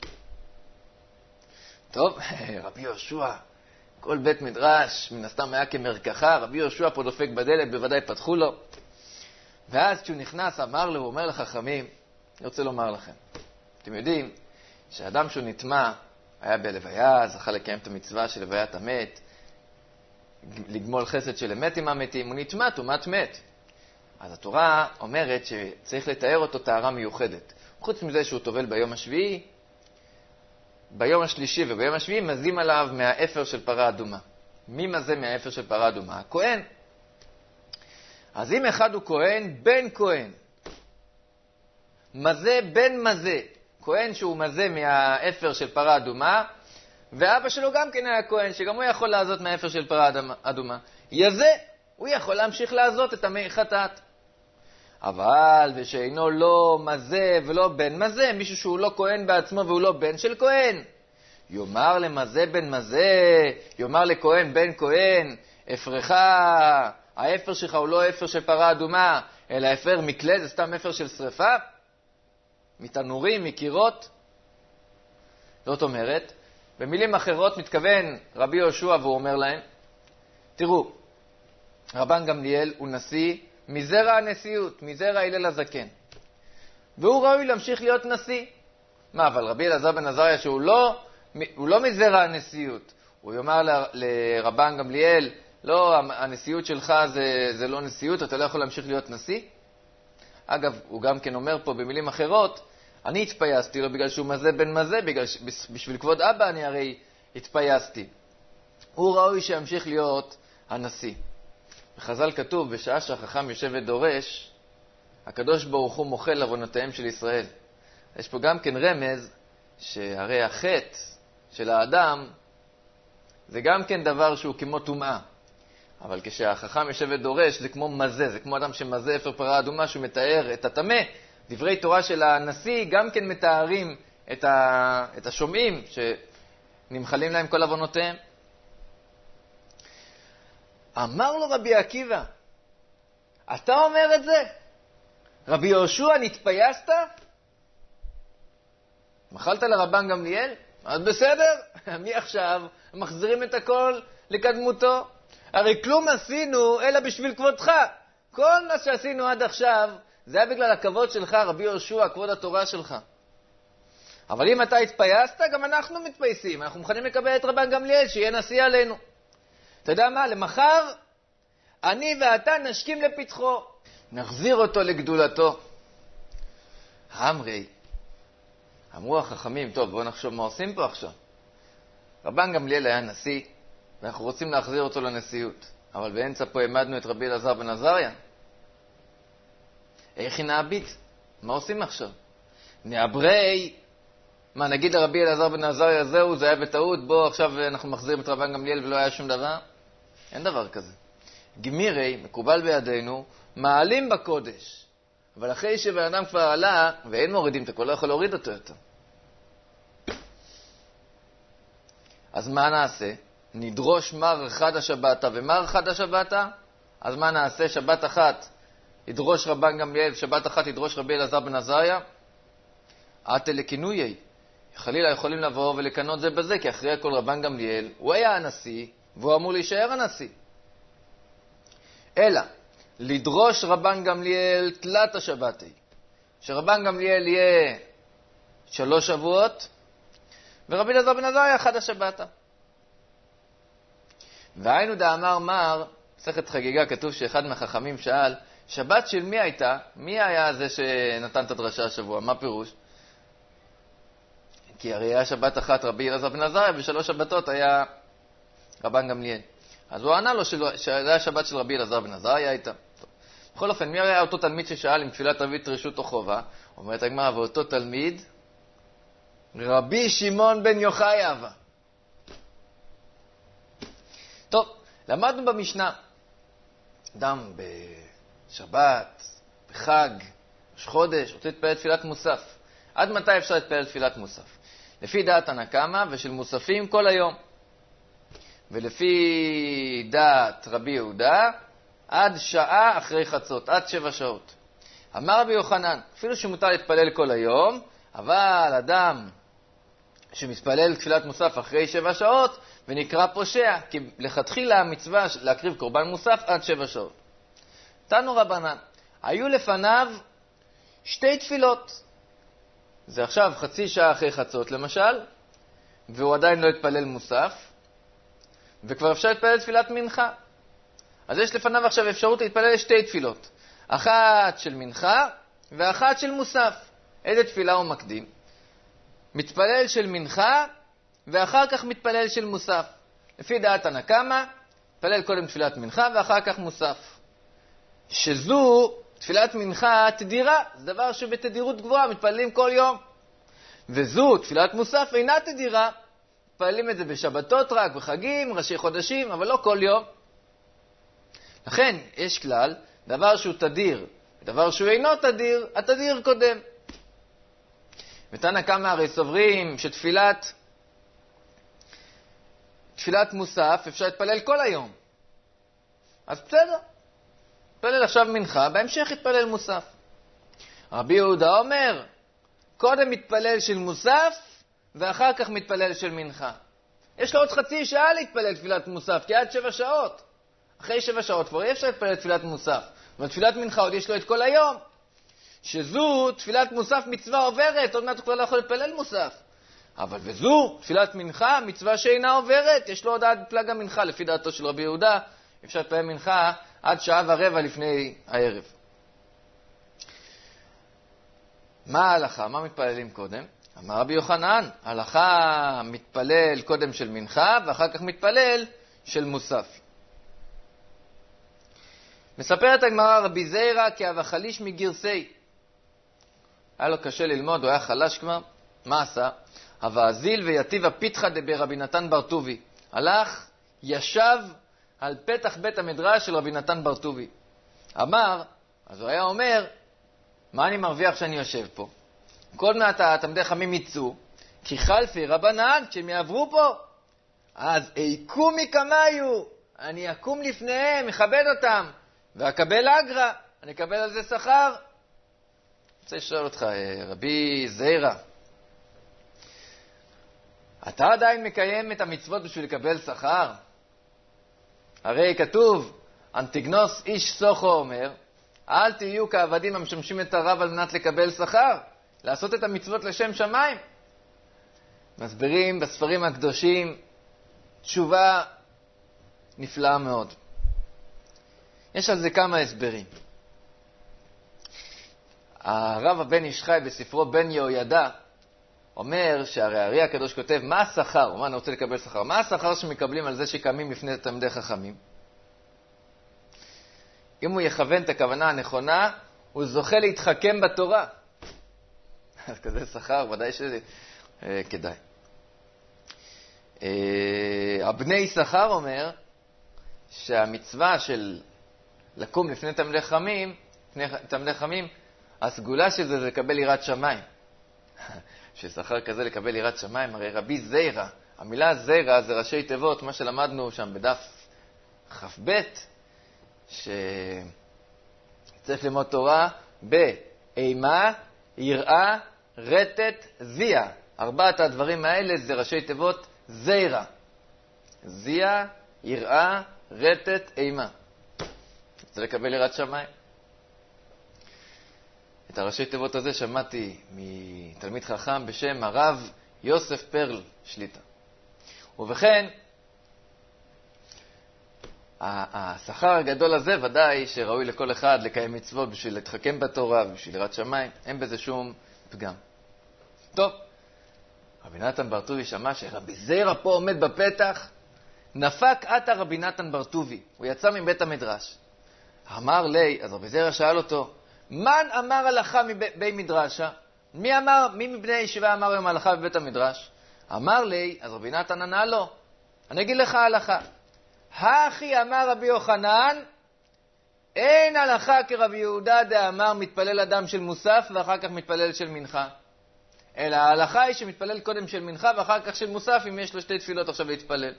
טוב, רבי יהושע, כל בית מדרש, מן הסתם היה כמרקחה, רבי יהושע פה דופק בדלת, בוודאי פתחו לו. ואז כשהוא נכנס, אמר לו, הוא אומר לחכמים, אני רוצה לומר לכם, אתם יודעים שאדם שהוא נטמע, היה בלוויה, זכה לקיים את המצווה של לוויית המת, לגמול חסד של אמת עם המתים, הוא נטמע, טומאת מת. אז התורה אומרת שצריך לתאר אותו טהרה מיוחדת. חוץ מזה שהוא טובל ביום השביעי, ביום השלישי וביום השביעי מזים עליו מהאפר של פרה אדומה. מי מזה מהאפר של פרה אדומה? הכהן. אז אם אחד הוא כהן, בן כהן. מזה בן מזה. כהן שהוא מזה מהאפר של פרה אדומה, ואבא שלו גם כן היה כהן, שגם הוא יכול לעזות מהאפר של פרה אדומה. יזה, הוא יכול להמשיך לעזות את המי חטאת. אבל ושאינו לא מזה ולא בן מזה, מישהו שהוא לא כהן בעצמו והוא לא בן של כהן, יאמר למזה בן מזה, יאמר לכהן בן כהן, אפרך, האפר שלך הוא לא אפר של פרה אדומה, אלא אפר מקלה, זה סתם אפר של שריפה, מתנורים, מקירות. זאת אומרת, במילים אחרות מתכוון רבי יהושע והוא אומר להם, תראו, רבן גמליאל הוא נשיא מזרע הנשיאות, מזרע הלל הזקן. והוא ראוי להמשיך להיות נשיא. מה, אבל רבי אלעזר בן עזריה שהוא לא, הוא לא מזרע הנשיאות. הוא יאמר לרבן גמליאל, לא, הנשיאות שלך זה, זה לא נשיאות, אתה לא יכול להמשיך להיות נשיא. אגב, הוא גם כן אומר פה במילים אחרות, אני התפייסתי לו בגלל שהוא מזה בן מזה, בגלל, בשביל כבוד אבא אני הרי התפייסתי. הוא ראוי שימשיך להיות הנשיא. בחז"ל כתוב, בשעה שהחכם יושב ודורש, הקדוש ברוך הוא מוחל עוונותיהם של ישראל. יש פה גם כן רמז, שהרי החטא של האדם, זה גם כן דבר שהוא כמו טומאה. אבל כשהחכם יושב ודורש, זה כמו מזה, זה כמו אדם שמזה אפר פרה אדומה, שהוא מתאר את הטמא. דברי תורה של הנשיא גם כן מתארים את, ה... את השומעים, שנמחלים להם כל עוונותיהם. אמר לו רבי עקיבא, אתה אומר את זה? רבי יהושע, נתפייסת? מחלת לרבן גמליאל? אז בסדר, מי עכשיו מחזירים את הכל לקדמותו? הרי כלום עשינו אלא בשביל כבודך. כל מה שעשינו עד עכשיו, זה היה בגלל הכבוד שלך, רבי יהושע, כבוד התורה שלך. אבל אם אתה התפייסת, גם אנחנו מתפייסים. אנחנו מוכנים לקבל את רבן גמליאל, שיהיה נשיא עלינו. אתה יודע מה? למחר, אני ואתה נשכים לפתחו. נחזיר אותו לגדולתו. אמרי, אמרו החכמים, טוב, בואו נחשוב מה עושים פה עכשיו. רבן גמליאל היה נשיא, ואנחנו רוצים להחזיר אותו לנשיאות. אבל באמצע פה העמדנו את רבי אלעזר בן עזריה. איך נעביד? מה עושים עכשיו? נעברי, מה, נגיד לרבי אלעזר בן עזריה, זהו, זה היה בטעות, בוא עכשיו אנחנו מחזירים את רבן גמליאל ולא היה שום דבר? אין דבר כזה. גמירי, מקובל בידינו, מעלים בקודש. אבל אחרי שבן אדם כבר עלה, ואין מורידים את הכל, לא יכול להוריד אותו יותר. אז מה נעשה? נדרוש מר אחד השבתה ומר אחד השבתה? אז מה נעשה? שבת אחת ידרוש רבן גמליאל, שבת אחת ידרוש רבי אלעזר בן עזריה? עתה לכינויי. חלילה יכולים לבוא ולקנות זה בזה, כי אחרי הכל רבן גמליאל, הוא היה הנשיא, והוא אמור להישאר הנשיא. אלא, לדרוש רבן גמליאל תלת השבתי. שרבן גמליאל יהיה שלוש שבועות, ורבי אלעזר בן עזריה אחד השבתה. והיינו דאמר מר, מסכת חגיגה, כתוב שאחד מהחכמים שאל, שבת של מי הייתה? מי היה זה שנתן את הדרשה השבוע? מה פירוש? כי הרי היה שבת אחת רבי אלעזר בן עזריה, ושלוש שבתות היה רבן גמליאל. אז הוא ענה לו שזה היה שבת של רבי אלעזר בן עזריה הייתה. טוב. בכל אופן, מי היה אותו תלמיד ששאל אם תפילת ערבית רשות או חובה? אומרת הגמרא, ואותו תלמיד, רבי שמעון בן יוחאי אבא. טוב, למדנו במשנה, אדם בשבת, בחג, ראש חודש, רוצה להתפלל תפילת מוסף. עד מתי אפשר להתפלל תפילת מוסף? לפי דעת הנקמה ושל מוספים כל היום. ולפי דעת רבי יהודה, עד שעה אחרי חצות, עד שבע שעות. אמר רבי יוחנן, אפילו שמותר להתפלל כל היום, אבל אדם שמתפלל תפילת מוסף אחרי שבע שעות, ונקרא פושע, כי לכתחילה המצווה להקריב קורבן מוסף עד שבע שעות. תנו רבנן, היו לפניו שתי תפילות. זה עכשיו חצי שעה אחרי חצות למשל, והוא עדיין לא התפלל מוסף, וכבר אפשר להתפלל תפילת מנחה. אז יש לפניו עכשיו אפשרות להתפלל שתי תפילות. אחת של מנחה ואחת של מוסף. איזה תפילה הוא מקדים? מתפלל של מנחה ואחר כך מתפלל של מוסף. לפי דעת הנקמה, מתפלל קודם תפילת מנחה ואחר כך מוסף. שזו תפילת מנחה תדירה, זה דבר שבתדירות גבוהה, מתפללים כל יום. וזו תפילת מוסף אינה תדירה, מתפללים את זה בשבתות רק, בחגים, ראשי חודשים, אבל לא כל יום. לכן יש כלל, דבר שהוא תדיר, דבר שהוא אינו תדיר, התדיר קודם. ותנא קמא הרי סוברים שתפילת תפילת מוסף אפשר להתפלל כל היום. אז בסדר. יתפלל עכשיו מנחה, בהמשך יתפלל מוסף. רבי יהודה אומר, קודם מתפלל של מוסף, ואחר כך מתפלל של מנחה. יש לו עוד חצי שעה להתפלל תפילת מוסף, כי עד שבע שעות. אחרי שבע שעות כבר אי אפשר להתפלל תפילת מוסף. אבל תפילת מנחה עוד יש לו את כל היום. שזו תפילת מוסף מצווה עוברת, עוד מעט הוא כבר לא יכול להתפלל מוסף. אבל וזו תפילת מנחה מצווה שאינה עוברת, יש לו עוד עד פלג המנחה, לפי דעתו של רבי יהודה, אפשר להתפלל מנחה עד שעה ורבע לפני הערב. מה ההלכה? מה מתפללים קודם? אמר רבי יוחנן, ההלכה מתפלל קודם של מנחה ואחר כך מתפלל של מוסף. מספרת הגמרא, רבי זיירא כאב החליש מגרסי. היה לו קשה ללמוד, הוא היה חלש כבר. מה עשה? הוואזיל ויתיב הפיתחא דברבי נתן בר טובי. הלך, ישב על פתח בית המדרש של רבי נתן בר טובי. אמר, אז הוא היה אומר, מה אני מרוויח שאני יושב פה? כל מעט התלמידי חכמים יצאו, כי חלפי רבנן, כשהם יעברו פה, אז איקום מקמיו, אני אקום לפניהם, מכבד אותם, ואקבל אגרה, אני אקבל על זה שכר. אני רוצה לשאול אותך, רבי זיירא, אתה עדיין מקיים את המצוות בשביל לקבל שכר? הרי כתוב, אנטיגנוס איש סוחו אומר, אל תהיו כעבדים המשמשים את הרב על מנת לקבל שכר, לעשות את המצוות לשם שמיים. מסבירים בספרים הקדושים תשובה נפלאה מאוד. יש על זה כמה הסברים. הרב הבן איש חי בספרו בן יהוידע אומר שהרי הארי הקדוש כותב, מה השכר? מה אני רוצה לקבל שכר? מה השכר שמקבלים על זה שקמים לפני תלמידי חכמים? אם הוא יכוון את הכוונה הנכונה, הוא זוכה להתחכם בתורה. אז כזה שכר, ודאי שכדאי. הבני שכר אומר שהמצווה של לקום לפני תלמידי חכמים, לפני תלמידי חכמים, הסגולה של זה זה לקבל יראת שמיים. ששכר כזה לקבל יראת שמיים, הרי רבי זיירא, המילה זיירא זה ראשי תיבות, מה שלמדנו שם בדף כ"ב, שצריך ללמוד תורה באימה, יראה, רטט, זיע. ארבעת הדברים האלה זה ראשי תיבות זיירא. זיע, יראה, רטט, אימה. זה לקבל יראת שמיים. את הראשי תיבות הזה שמעתי מתלמיד חכם בשם הרב יוסף פרל שליטה. ובכן, השכר הגדול הזה ודאי שראוי לכל אחד לקיים מצוות בשביל להתחכם בתורה ובשביל יראת שמיים, אין בזה שום פגם. טוב, רבי נתן בר טובי שמע שרבי זיירא פה עומד בפתח, נפק עתה רבי נתן בר טובי, הוא יצא מבית המדרש. אמר לי, אז רבי זיירא שאל אותו, מן אמר הלכה מבי מדרשה? מי אמר, מי מבני הישיבה אמר היום הלכה בבית המדרש? אמר לי, אז רבי נתן ענה לו, אני אגיד לך הלכה. האחי אמר רבי יוחנן, אין הלכה כרבי יהודה דאמר מתפלל אדם של מוסף ואחר כך מתפלל של מנחה. אלא ההלכה היא שמתפלל קודם של מנחה ואחר כך של מוסף, אם יש לו שתי תפילות עכשיו להתפלל.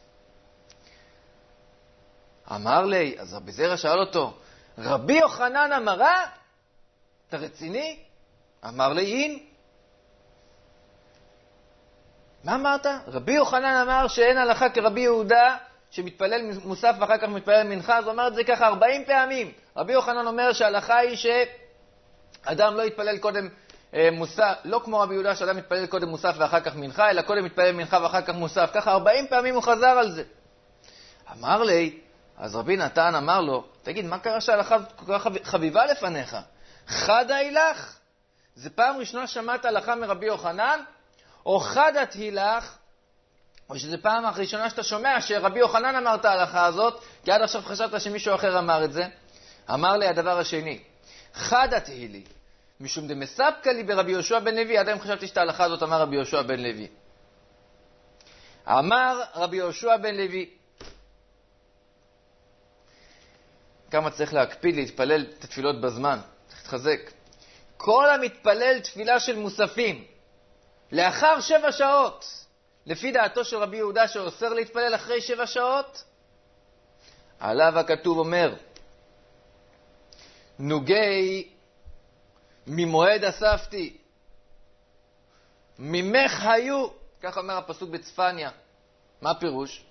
אמר לי, אז רבי זיירא שאל אותו, רבי יוחנן אמרה? אתה רציני? אמר לי, אין. מה אמרת? רבי יוחנן אמר שאין הלכה כרבי יהודה שמתפלל מוסף ואחר כך מתפלל מנחה, אז הוא אמר את זה ככה ארבעים פעמים. רבי יוחנן אומר שההלכה היא שאדם לא יתפלל קודם אה, מוסף, לא כמו רבי יהודה שאדם מתפלל קודם מוסף ואחר כך מנחה, אלא קודם מתפלל מנחה ואחר כך מוסף. ככה ארבעים פעמים הוא חזר על זה. אמר לי, אז רבי נתן אמר לו, תגיד, מה קרה שההלכה כל כך חביבה לפניך? חדה הילך? זה פעם ראשונה שמעת הלכה מרבי יוחנן? או חדת הילך? או שזה פעם ראשונה שאתה שומע שרבי יוחנן אמר את ההלכה הזאת, כי עד עכשיו חשבת שמישהו אחר אמר את זה? אמר לי הדבר השני, חדת הילי, משום דמספקא לי ברבי יהושע בן לוי, עד היום חשבתי שאת ההלכה הזאת אמר רבי יהושע בן לוי. אמר רבי יהושע בן לוי, כמה צריך להקפיד להתפלל את התפילות בזמן, צריך להתחזק. כל המתפלל תפילה של מוספים, לאחר שבע שעות, לפי דעתו של רבי יהודה שאוסר להתפלל אחרי שבע שעות, עליו הכתוב אומר, נוגי ממועד אספתי, ממך היו, כך אומר הפסוק בצפניה. מה הפירוש?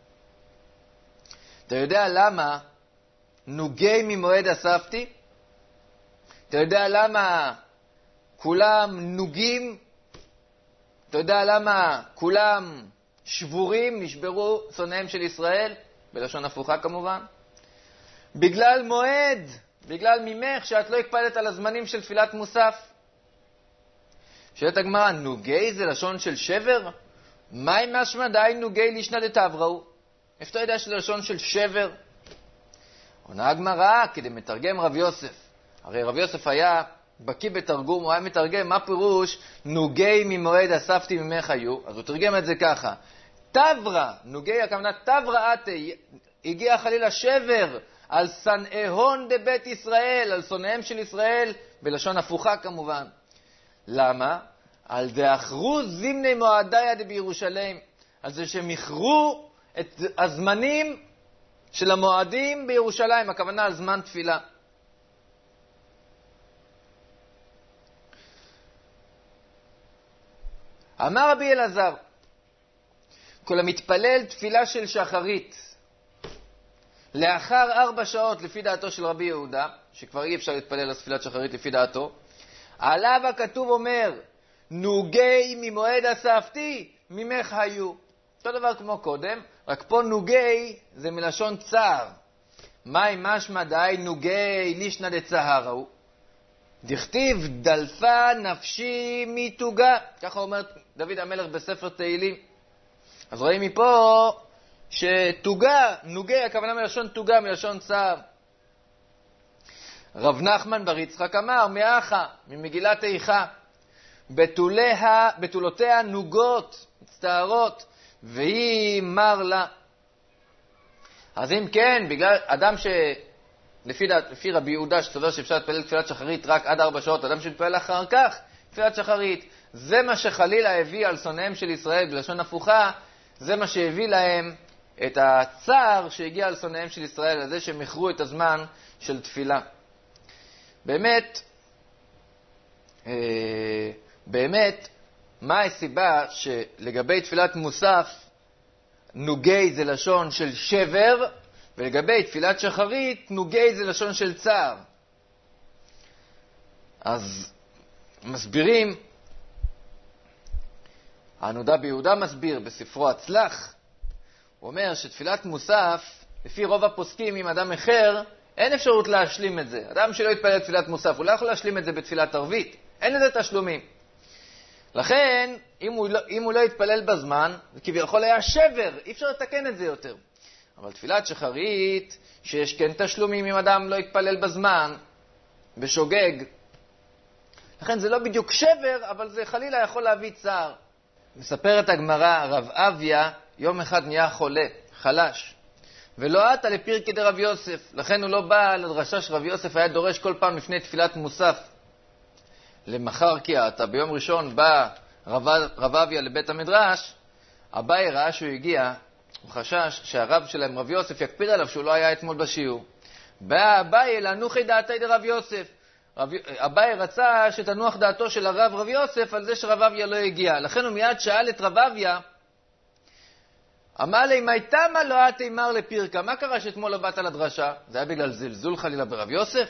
אתה יודע למה נוגי ממועד אספתי? אתה יודע למה כולם נוגים? אתה יודע למה כולם שבורים, נשברו שונאיהם של ישראל? בלשון הפוכה כמובן. בגלל מועד, בגלל ממך שאת לא הקפדת על הזמנים של תפילת מוסף. שואלת הגמרא, נוגי זה לשון של שבר? מה אם משמע די נוגי לישנא דתבראו? איפה אתה יודע שזה לשון של שבר? עונה הגמרא, כדי מתרגם רב יוסף. הרי רב יוסף היה בקיא בתרגום, הוא היה מתרגם מה פירוש נוגי ממועד אספתי ממך היו. אז הוא תרגם את זה ככה: תברא, נוגי הכוונה תברא אתי, הגיע חלילה שבר על שנאיהון דבית ישראל, על שונאיהם של ישראל, בלשון הפוכה כמובן. למה? על דאחרו זימני מועדיה דבירושלים, על זה שהם יכרו את הזמנים של המועדים בירושלים, הכוונה על זמן תפילה. אמר רבי אלעזר, כל המתפלל תפילה של שחרית לאחר ארבע שעות לפי דעתו של רבי יהודה, שכבר אי אפשר להתפלל לתפילת שחרית לפי דעתו, עליו הכתוב אומר, נוגי ממועד אספתי ממך היו. אותו דבר כמו קודם, רק פה נוגי זה מלשון צער. מהי משמע די נוגי לישנא דצהרהו? דכתיב דלפה נפשי מתוגה, ככה אומר דוד המלך בספר תהילים. אז רואים מפה שתוגה, נוגי, הכוונה מלשון תוגה, מלשון צער. רב נחמן בר יצחק אמר, מאחה, ממגילת איכה, בתוליה, בתולותיה נוגות, מצטערות, והיא מר לה. אז אם כן, בגלל אדם שלפי לפי רבי יהודה שסובר שאפשר להתפלל תפילת שחרית רק עד ארבע שעות, אדם שמתפלל אחר כך תפילת שחרית, זה מה שחלילה הביא על שונאיהם של ישראל בלשון הפוכה, זה מה שהביא להם את הצער שהגיע על שונאיהם של ישראל, על זה שהם יכרו את הזמן של תפילה. באמת, באמת, מה הסיבה שלגבי תפילת מוסף, נוגי זה לשון של שבר, ולגבי תפילת שחרית, נוגי זה לשון של צער? אז מסבירים, הנודע ביהודה מסביר בספרו הצלח, הוא אומר שתפילת מוסף, לפי רוב הפוסקים עם אדם אחר, אין אפשרות להשלים את זה. אדם שלא יתפלל תפילת מוסף, הוא לא יכול להשלים את זה בתפילת ערבית. אין לזה תשלומים. לכן, אם הוא לא, אם הוא לא יתפלל בזמן, זה כביכול היה שבר, אי אפשר לתקן את זה יותר. אבל תפילת שחרית, שיש כן תשלומים אם אדם לא יתפלל בזמן, בשוגג. לכן זה לא בדיוק שבר, אבל זה חלילה יכול להביא צער. מספרת הגמרא, רב אביה יום אחד נהיה חולה, חלש. ולא עתה לפירקי דרב יוסף, לכן הוא לא בא לדרשה שרב יוסף היה דורש כל פעם לפני תפילת מוסף. למחר כי עתה, ביום ראשון בא רב, רב אביה לבית המדרש, אביי ראה שהוא הגיע, הוא חשש שהרב שלהם רב יוסף יקפיד עליו שהוא לא היה אתמול בשיעור. בא אביי לנוחי דעתי דרב יוסף, רב, אביי רצה שתנוח דעתו של הרב רב יוסף על זה שרב אביה לא הגיע, לכן הוא מיד שאל את רב אביה, אמר לי, מה תמה לא את אמר לפירקה? מה קרה שאתמול לא באת לדרשה? זה היה בגלל זלזול חלילה ברב יוסף?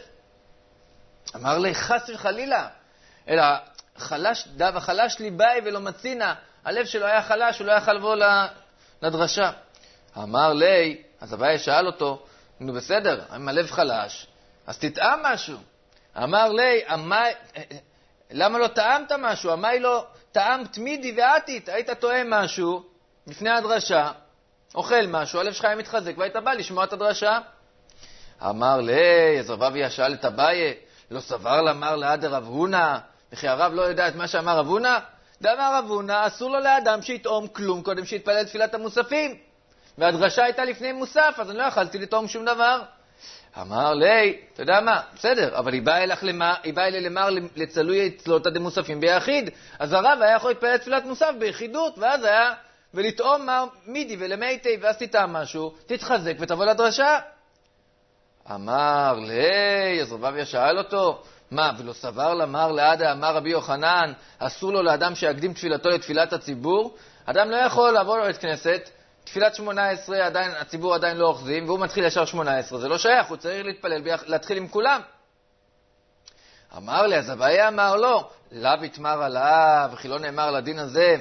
אמר לי, חס וחלילה, אלא חלש, דו החלש ליבאי ולא מצינה, הלב שלו היה חלש, הוא לא יכול לבוא לדרשה. אמר לי, אז אביי שאל אותו, נו בסדר, אם הלב חלש, אז תטעם משהו. אמר לי, אמי, למה לא טעמת משהו? אמי לא, טעם תמידי ועתית, היית טועם משהו, לפני הדרשה, אוכל משהו, הלב שלך היה מתחזק, והיית בא לשמוע את הדרשה. אמר לי, אז רב אביה שאל את אביי, לא סבר למר לעד רב הונא, וכי הרב לא יודע את מה שאמר רב הונא? דאמר רב הונא, אסור לו לאדם שיטעום כלום קודם שיתפלל תפילת המוספים. והדרשה הייתה לפני מוסף, אז אני לא יכלתי לטעום שום דבר. אמר לי, אתה יודע מה, בסדר, אבל היא באה אלך למה, היא באה אלי למר לצלוי אצלות הדמוספים ביחיד, אז הרב היה יכול להתפלל תפילת מוסף ביחידות, ואז היה... ולטעום מר מידי ולמיתי, ואז תטעם משהו, תתחזק ותבוא לדרשה. אמר לי, אז רבביה שאל אותו, מה, ולא סבר למר לעדה, אמר רבי יוחנן, אסור לו לאדם שיקדים תפילתו לתפילת הציבור? אדם לא יכול לעבור לבית כנסת, תפילת שמונה עשרה, עדיין, הציבור עדיין לא אוחזים, והוא מתחיל ישר שמונה עשרה, זה לא שייך, הוא צריך להתפלל, להתחיל עם כולם. אמר לי, אז אביי אמר לו, לאו יתמר עליו, וכי לא נאמר על הדין הזה,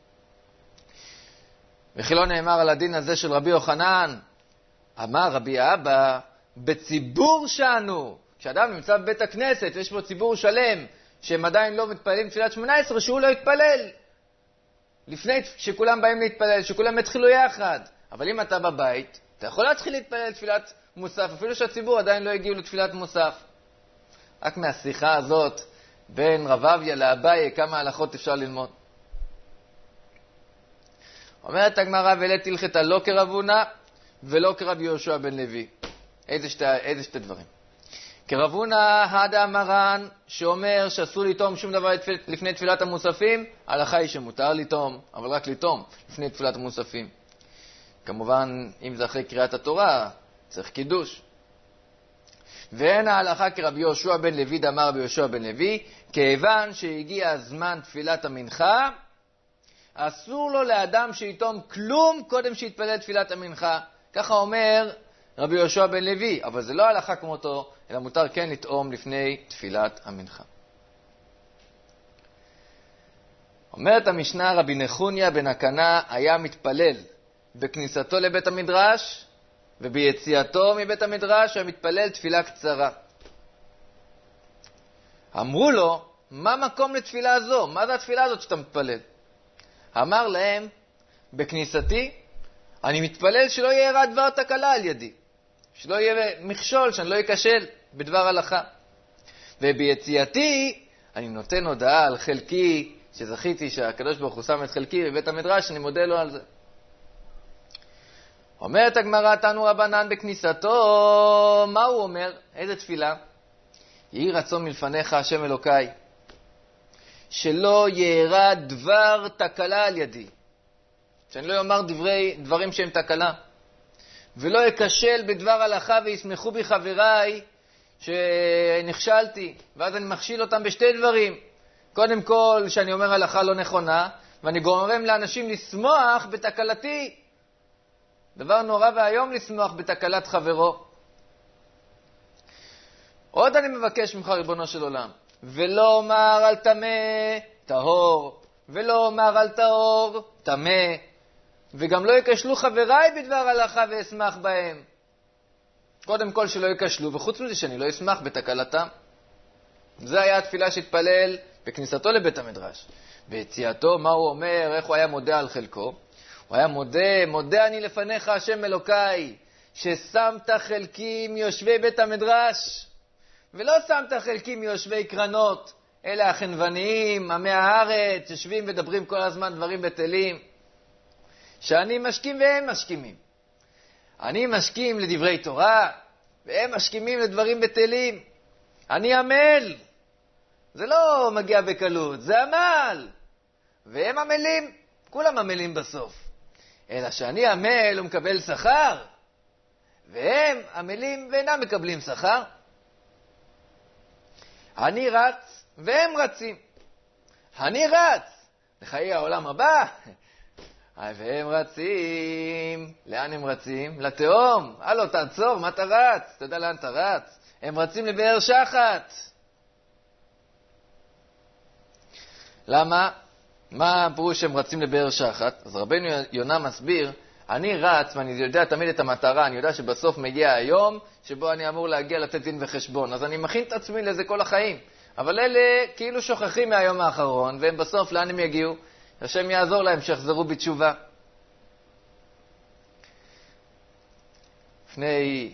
וכי לא נאמר על הדין הזה של רבי יוחנן. אמר רבי אבא, בציבור שענו, כשאדם נמצא בבית הכנסת, ויש בו ציבור שלם, שהם עדיין לא מתפללים תפילת שמונה עשרה, שהוא לא יתפלל. לפני שכולם באים להתפלל, שכולם יתחילו יחד. אבל אם אתה בבית, אתה יכול להתחיל להתפלל תפילת מוסף, אפילו שהציבור עדיין לא הגיעו לתפילת מוסף. רק מהשיחה הזאת, בין רבביה לאביי, כמה הלכות אפשר ללמוד. אומרת הגמרא, ולית הלכתא לא כרב הונא ולא כרבי יהושע בן לוי. איזה שתי, איזה שתי דברים. כרב הונא הדה מרן, שאומר שאסור לטום שום דבר לפני תפילת המוספים, ההלכה היא שמותר לטום, אבל רק לטום לפני תפילת המוספים. כמובן, אם זה אחרי קריאת התורה, צריך קידוש. ואין ההלכה כרבי יהושע בן לוי, דאמר רבי יהושע בן לוי, כיוון שהגיע זמן תפילת המנחה, אסור לו לאדם שיתום כלום קודם שיתפלל תפילת המנחה. ככה אומר רבי יהושע בן לוי, אבל זה לא הלכה כמותו, אלא מותר כן לטעום לפני תפילת המנחה. אומרת המשנה, רבי נחוניה בן הקנה היה מתפלל בכניסתו לבית המדרש, וביציאתו מבית המדרש היה מתפלל תפילה קצרה. אמרו לו, מה מקום לתפילה זו? מה זה התפילה הזאת שאתה מתפלל? אמר להם, בכניסתי אני מתפלל שלא יהיה רע דבר תקלה על ידי, שלא יהיה מכשול, שאני לא יקשל בדבר הלכה. וביציאתי אני נותן הודעה על חלקי, שזכיתי שהקדוש ברוך הוא שם את חלקי בבית המדרש, אני מודה לו על זה. אומרת הגמרא, תנו רבנן בכניסתו, מה הוא אומר? איזה תפילה? יהי רצון מלפניך השם אלוקיי, שלא יארע דבר תקלה על ידי, שאני לא יאמר דברי, דברים שהם תקלה, ולא אכשל בדבר הלכה וישמחו בי חבריי שנכשלתי, ואז אני מכשיל אותם בשתי דברים. קודם כל, שאני אומר הלכה לא נכונה, ואני גורם לאנשים לשמוח בתקלתי. דבר נורא והיום לשמוח בתקלת חברו. עוד אני מבקש ממך, ריבונו של עולם, ולא אומר על טמא טהור, ולא אומר על טהור טמא, וגם לא יקשלו חבריי בדבר הלכה ואשמח בהם. קודם כל שלא יקשלו, וחוץ מזה שאני לא אשמח בתקלתם. זה היה התפילה שהתפלל בכניסתו לבית המדרש. ביציאתו, מה הוא אומר? איך הוא היה מודה על חלקו? הוא היה מודה, מודה אני לפניך השם אלוקיי, ששמת חלקי מיושבי בית המדרש, ולא שמת חלקי מיושבי קרנות, אלה החנווניים, עמי הארץ, יושבים ודברים כל הזמן דברים בטלים. שאני משכים והם משכימים. אני משכים לדברי תורה, והם משכימים לדברים בטלים. אני עמל. זה לא מגיע בקלות, זה עמל. והם עמלים, כולם עמלים בסוף. אלא שאני עמל ומקבל שכר, והם עמלים ואינם מקבלים שכר. אני רץ והם רצים. אני רץ לחיי העולם הבא, והם רצים. לאן הם רצים? לתהום. הלו, תעצור, מה אתה רץ? אתה יודע לאן אתה רץ? הם רצים לבאר שחת. למה? מה הפירוש שהם רצים לבאר שחת? אז רבנו יונה מסביר, אני רץ ואני יודע תמיד את המטרה, אני יודע שבסוף מגיע היום שבו אני אמור להגיע לתת דין וחשבון, אז אני מכין את עצמי לזה כל החיים. אבל אלה כאילו שוכחים מהיום האחרון, והם בסוף לאן הם יגיעו? השם יעזור להם שיחזרו בתשובה. לפני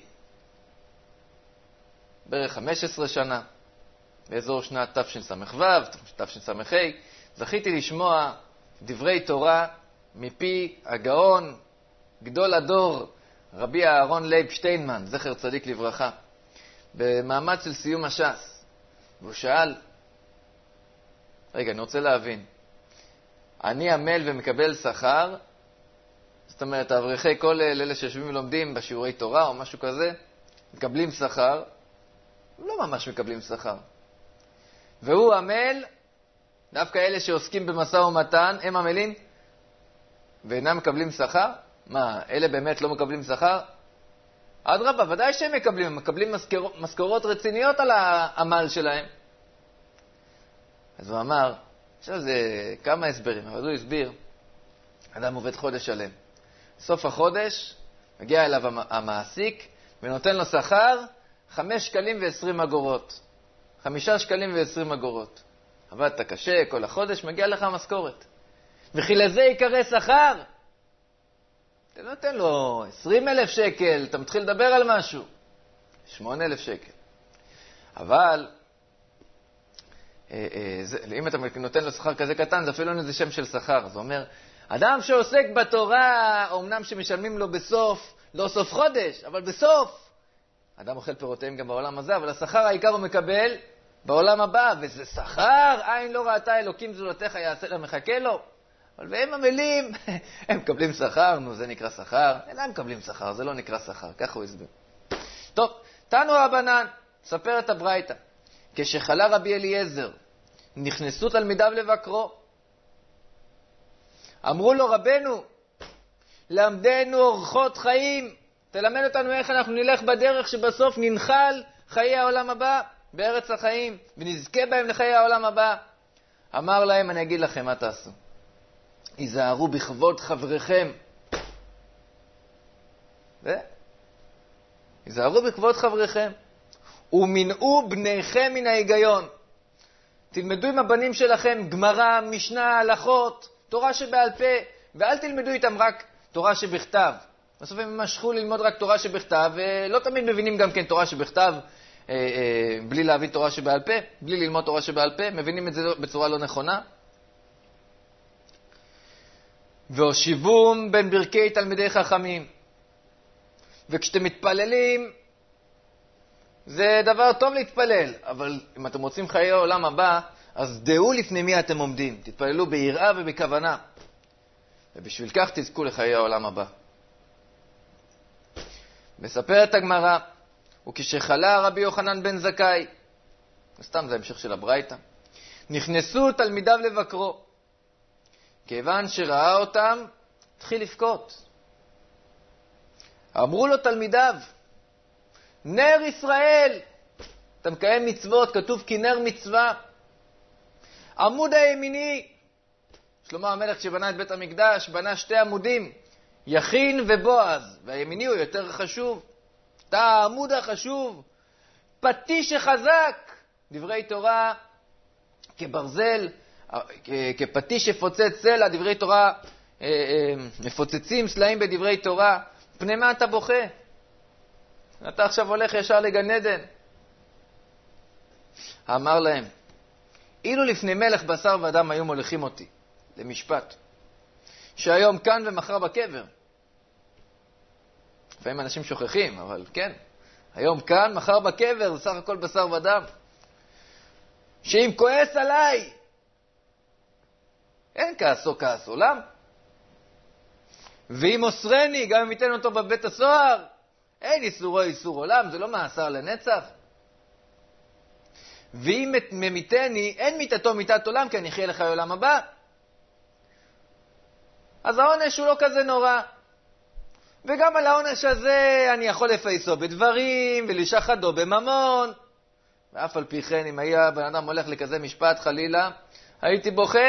בערך חמש עשרה שנה, באזור שנת תשס"ו, תשס"ה, זכיתי לשמוע דברי תורה מפי הגאון, גדול הדור, רבי אהרון לייב שטיינמן, זכר צדיק לברכה, במעמד של סיום הש"ס. והוא שאל, רגע, אני רוצה להבין, אני עמל ומקבל שכר, זאת אומרת, אברכי כל אלה שיושבים ולומדים בשיעורי תורה או משהו כזה, מקבלים שכר, לא ממש מקבלים שכר. והוא עמל, דווקא אלה שעוסקים במשא ומתן, הם עמלים ואינם מקבלים שכר? מה, אלה באמת לא מקבלים שכר? אדרבה, ודאי שהם מקבלים, הם מקבלים משכורות, משכורות רציניות על העמל שלהם. אז הוא אמר, עכשיו זה כמה הסברים, אבל הוא הסביר, אדם עובד חודש שלם. סוף החודש, מגיע אליו המעסיק, ונותן לו שכר, חמש שקלים ועשרים אגורות. חמישה שקלים ועשרים אגורות. עבדת קשה, כל החודש, מגיע לך המשכורת. וכי לזה יקרא שכר? אתה נותן לו עשרים אלף שקל, אתה מתחיל לדבר על משהו. שמונה אלף שקל. אבל, אה, אה, זה, אם אתה נותן לו שכר כזה קטן, זה אפילו איזה שם של שכר. זה אומר, אדם שעוסק בתורה, אומנם שמשלמים לו בסוף, לא סוף חודש, אבל בסוף, אדם אוכל פירותיהם גם בעולם הזה, אבל השכר העיקר הוא מקבל בעולם הבא, וזה שכר, עין לא ראתה אלוקים זולתך יעשה לה מחכה לו. אבל והם עמלים, הם מקבלים שכר, נו זה נקרא שכר, אינם מקבלים שכר, זה לא נקרא שכר, ככה הוא הסביר. טוב, תנו רבנן, ספר את הברייתא, כשחלה רבי אליעזר, נכנסו תלמידיו לבקרו, אמרו לו רבנו, למדנו אורחות חיים, תלמד אותנו איך אנחנו נלך בדרך שבסוף ננחל חיי העולם הבא, בארץ החיים, ונזכה בהם לחיי העולם הבא. אמר להם, אני אגיד לכם מה תעשו. היזהרו בכבוד חבריכם. ו? היזהרו בכבוד חבריכם. ומנעו בניכם מן ההיגיון. תלמדו עם הבנים שלכם גמרא, משנה, הלכות, תורה שבעל פה, ואל תלמדו איתם רק תורה שבכתב. בסוף הם משכו ללמוד רק תורה שבכתב, ולא תמיד מבינים גם כן תורה שבכתב, אה, אה, בלי להבין תורה שבעל פה, בלי ללמוד תורה שבעל פה, מבינים את זה בצורה לא נכונה. והושיבום בין ברכי תלמידי חכמים. וכשאתם מתפללים, זה דבר טוב להתפלל, אבל אם אתם רוצים חיי העולם הבא, אז דעו לפני מי אתם עומדים. תתפללו ביראה ובכוונה. ובשביל כך תזכו לחיי העולם הבא. מספרת הגמרא, וכשחלה רבי יוחנן בן זכאי, סתם זה המשך של הברייתא, נכנסו תלמידיו לבקרו. כיוון שראה אותם, התחיל לבכות. אמרו לו תלמידיו, נר ישראל, אתה מקיים מצוות, כתוב כי נר מצווה. עמוד הימיני, שלמה המלך שבנה את בית המקדש, בנה שתי עמודים, יכין ובועז, והימיני הוא יותר חשוב. אתה העמוד החשוב, פטיש החזק, דברי תורה כברזל, כפטיש שפוצץ סלע, דברי תורה, מפוצצים סלעים בדברי תורה. פני מה אתה בוכה? אתה עכשיו הולך ישר לגן עדן. אמר להם, אילו לפני מלך בשר ודם היו מוליכים אותי למשפט, שהיום כאן ומחר בקבר. לפעמים אנשים שוכחים, אבל כן, היום כאן, מחר בקבר, זה סך הכל בשר ודם. שאם כועס עליי, אין כעסו כעס עולם. ואם אוסרני, גם אם ייתן אותו בבית הסוהר, אין איסורו איסור עולם, זה לא מאסר לנצח. ואם ממיתני, אין מיתתו מיתת עולם, כי אני אחיה לך עולם הבא. אז העונש הוא לא כזה נורא. וגם על העונש הזה אני יכול לפייסו בדברים ולשחדו בממון. ואף על פי כן, אם היה בן אדם הולך לכזה משפט חלילה, הייתי בוכה.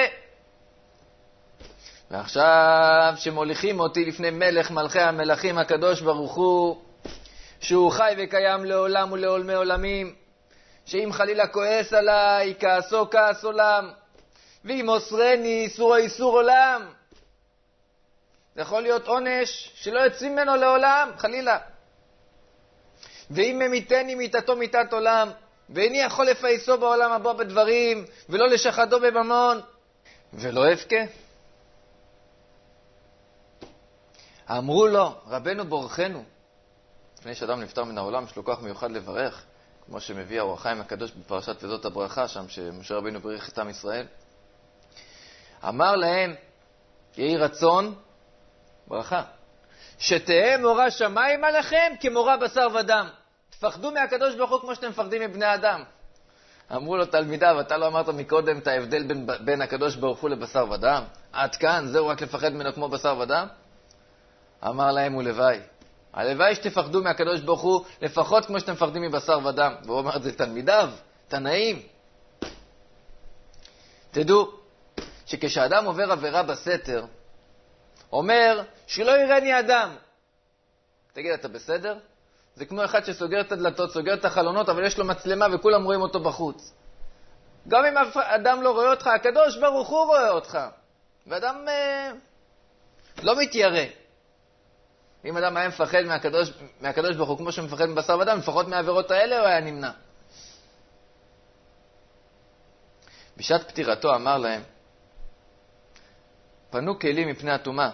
ועכשיו שמוליכים אותי לפני מלך מלכי המלכים הקדוש ברוך הוא, שהוא חי וקיים לעולם ולעולמי עולמים, שאם חלילה כועס עליי, כעסו כעס עולם, ואם אוסרני, איסור איסור עולם. זה יכול להיות עונש שלא יוצאים ממנו לעולם, חלילה. ואם ממיתני מיתתו מיתת עולם, ואיני יכול לפייסו בעולם הבא בדברים, ולא לשחדו בממון, ולא אבכה. אמרו לו, רבנו בורכנו. לפני שאדם נפטר מן העולם, יש לו כוח מיוחד לברך, כמו שמביא האור החיים הקדוש בפרשת וזאת הברכה, שם שמשה רבנו ברך את עם ישראל. אמר להם, יהי רצון, ברכה, שתהא מורה שמיים עליכם כמורה בשר ודם. תפחדו מהקדוש ברוך הוא כמו שאתם מפחדים מבני אדם. אמרו לו תלמידיו, אתה לא אמרת מקודם את ההבדל בין, בין הקדוש ברוך הוא לבשר ודם? עד כאן, זהו רק לפחד ממנו כמו בשר ודם? אמר להם ולוואי. הלוואי שתפחדו מהקדוש ברוך הוא לפחות כמו שאתם מפחדים מבשר ודם. והוא אמר את זה לתלמידיו, תנאים. תדעו שכשאדם עובר עבירה בסתר, אומר שלא יראני אדם. תגיד, אתה בסדר? זה כמו אחד שסוגר את הדלתות, סוגר את החלונות, אבל יש לו מצלמה וכולם רואים אותו בחוץ. גם אם אדם לא רואה אותך, הקדוש ברוך הוא רואה אותך. ואדם אה, לא מתיירא. אם אדם היה מפחד מהקדוש, מהקדוש ברוך הוא כמו שמפחד מבשר ודם, לפחות מהעבירות האלה הוא היה נמנע. בשעת פטירתו אמר להם, פנו כלים מפני הטומאה.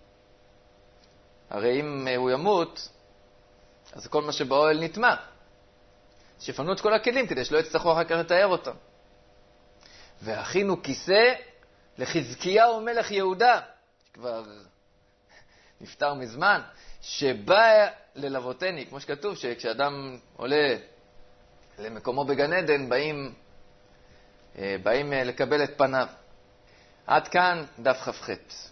הרי אם הוא ימות, אז כל מה שבאוהל נטמע. שפנו את כל הכלים כדי שלא יצטרכו אחר כך לתאר אותם. והכינו כיסא לחזקיהו מלך יהודה, שכבר נפטר מזמן, שבא ללוותני, כמו שכתוב, שכשאדם עולה למקומו בגן עדן, באים, באים לקבל את פניו. עד כאן דף ח"ח.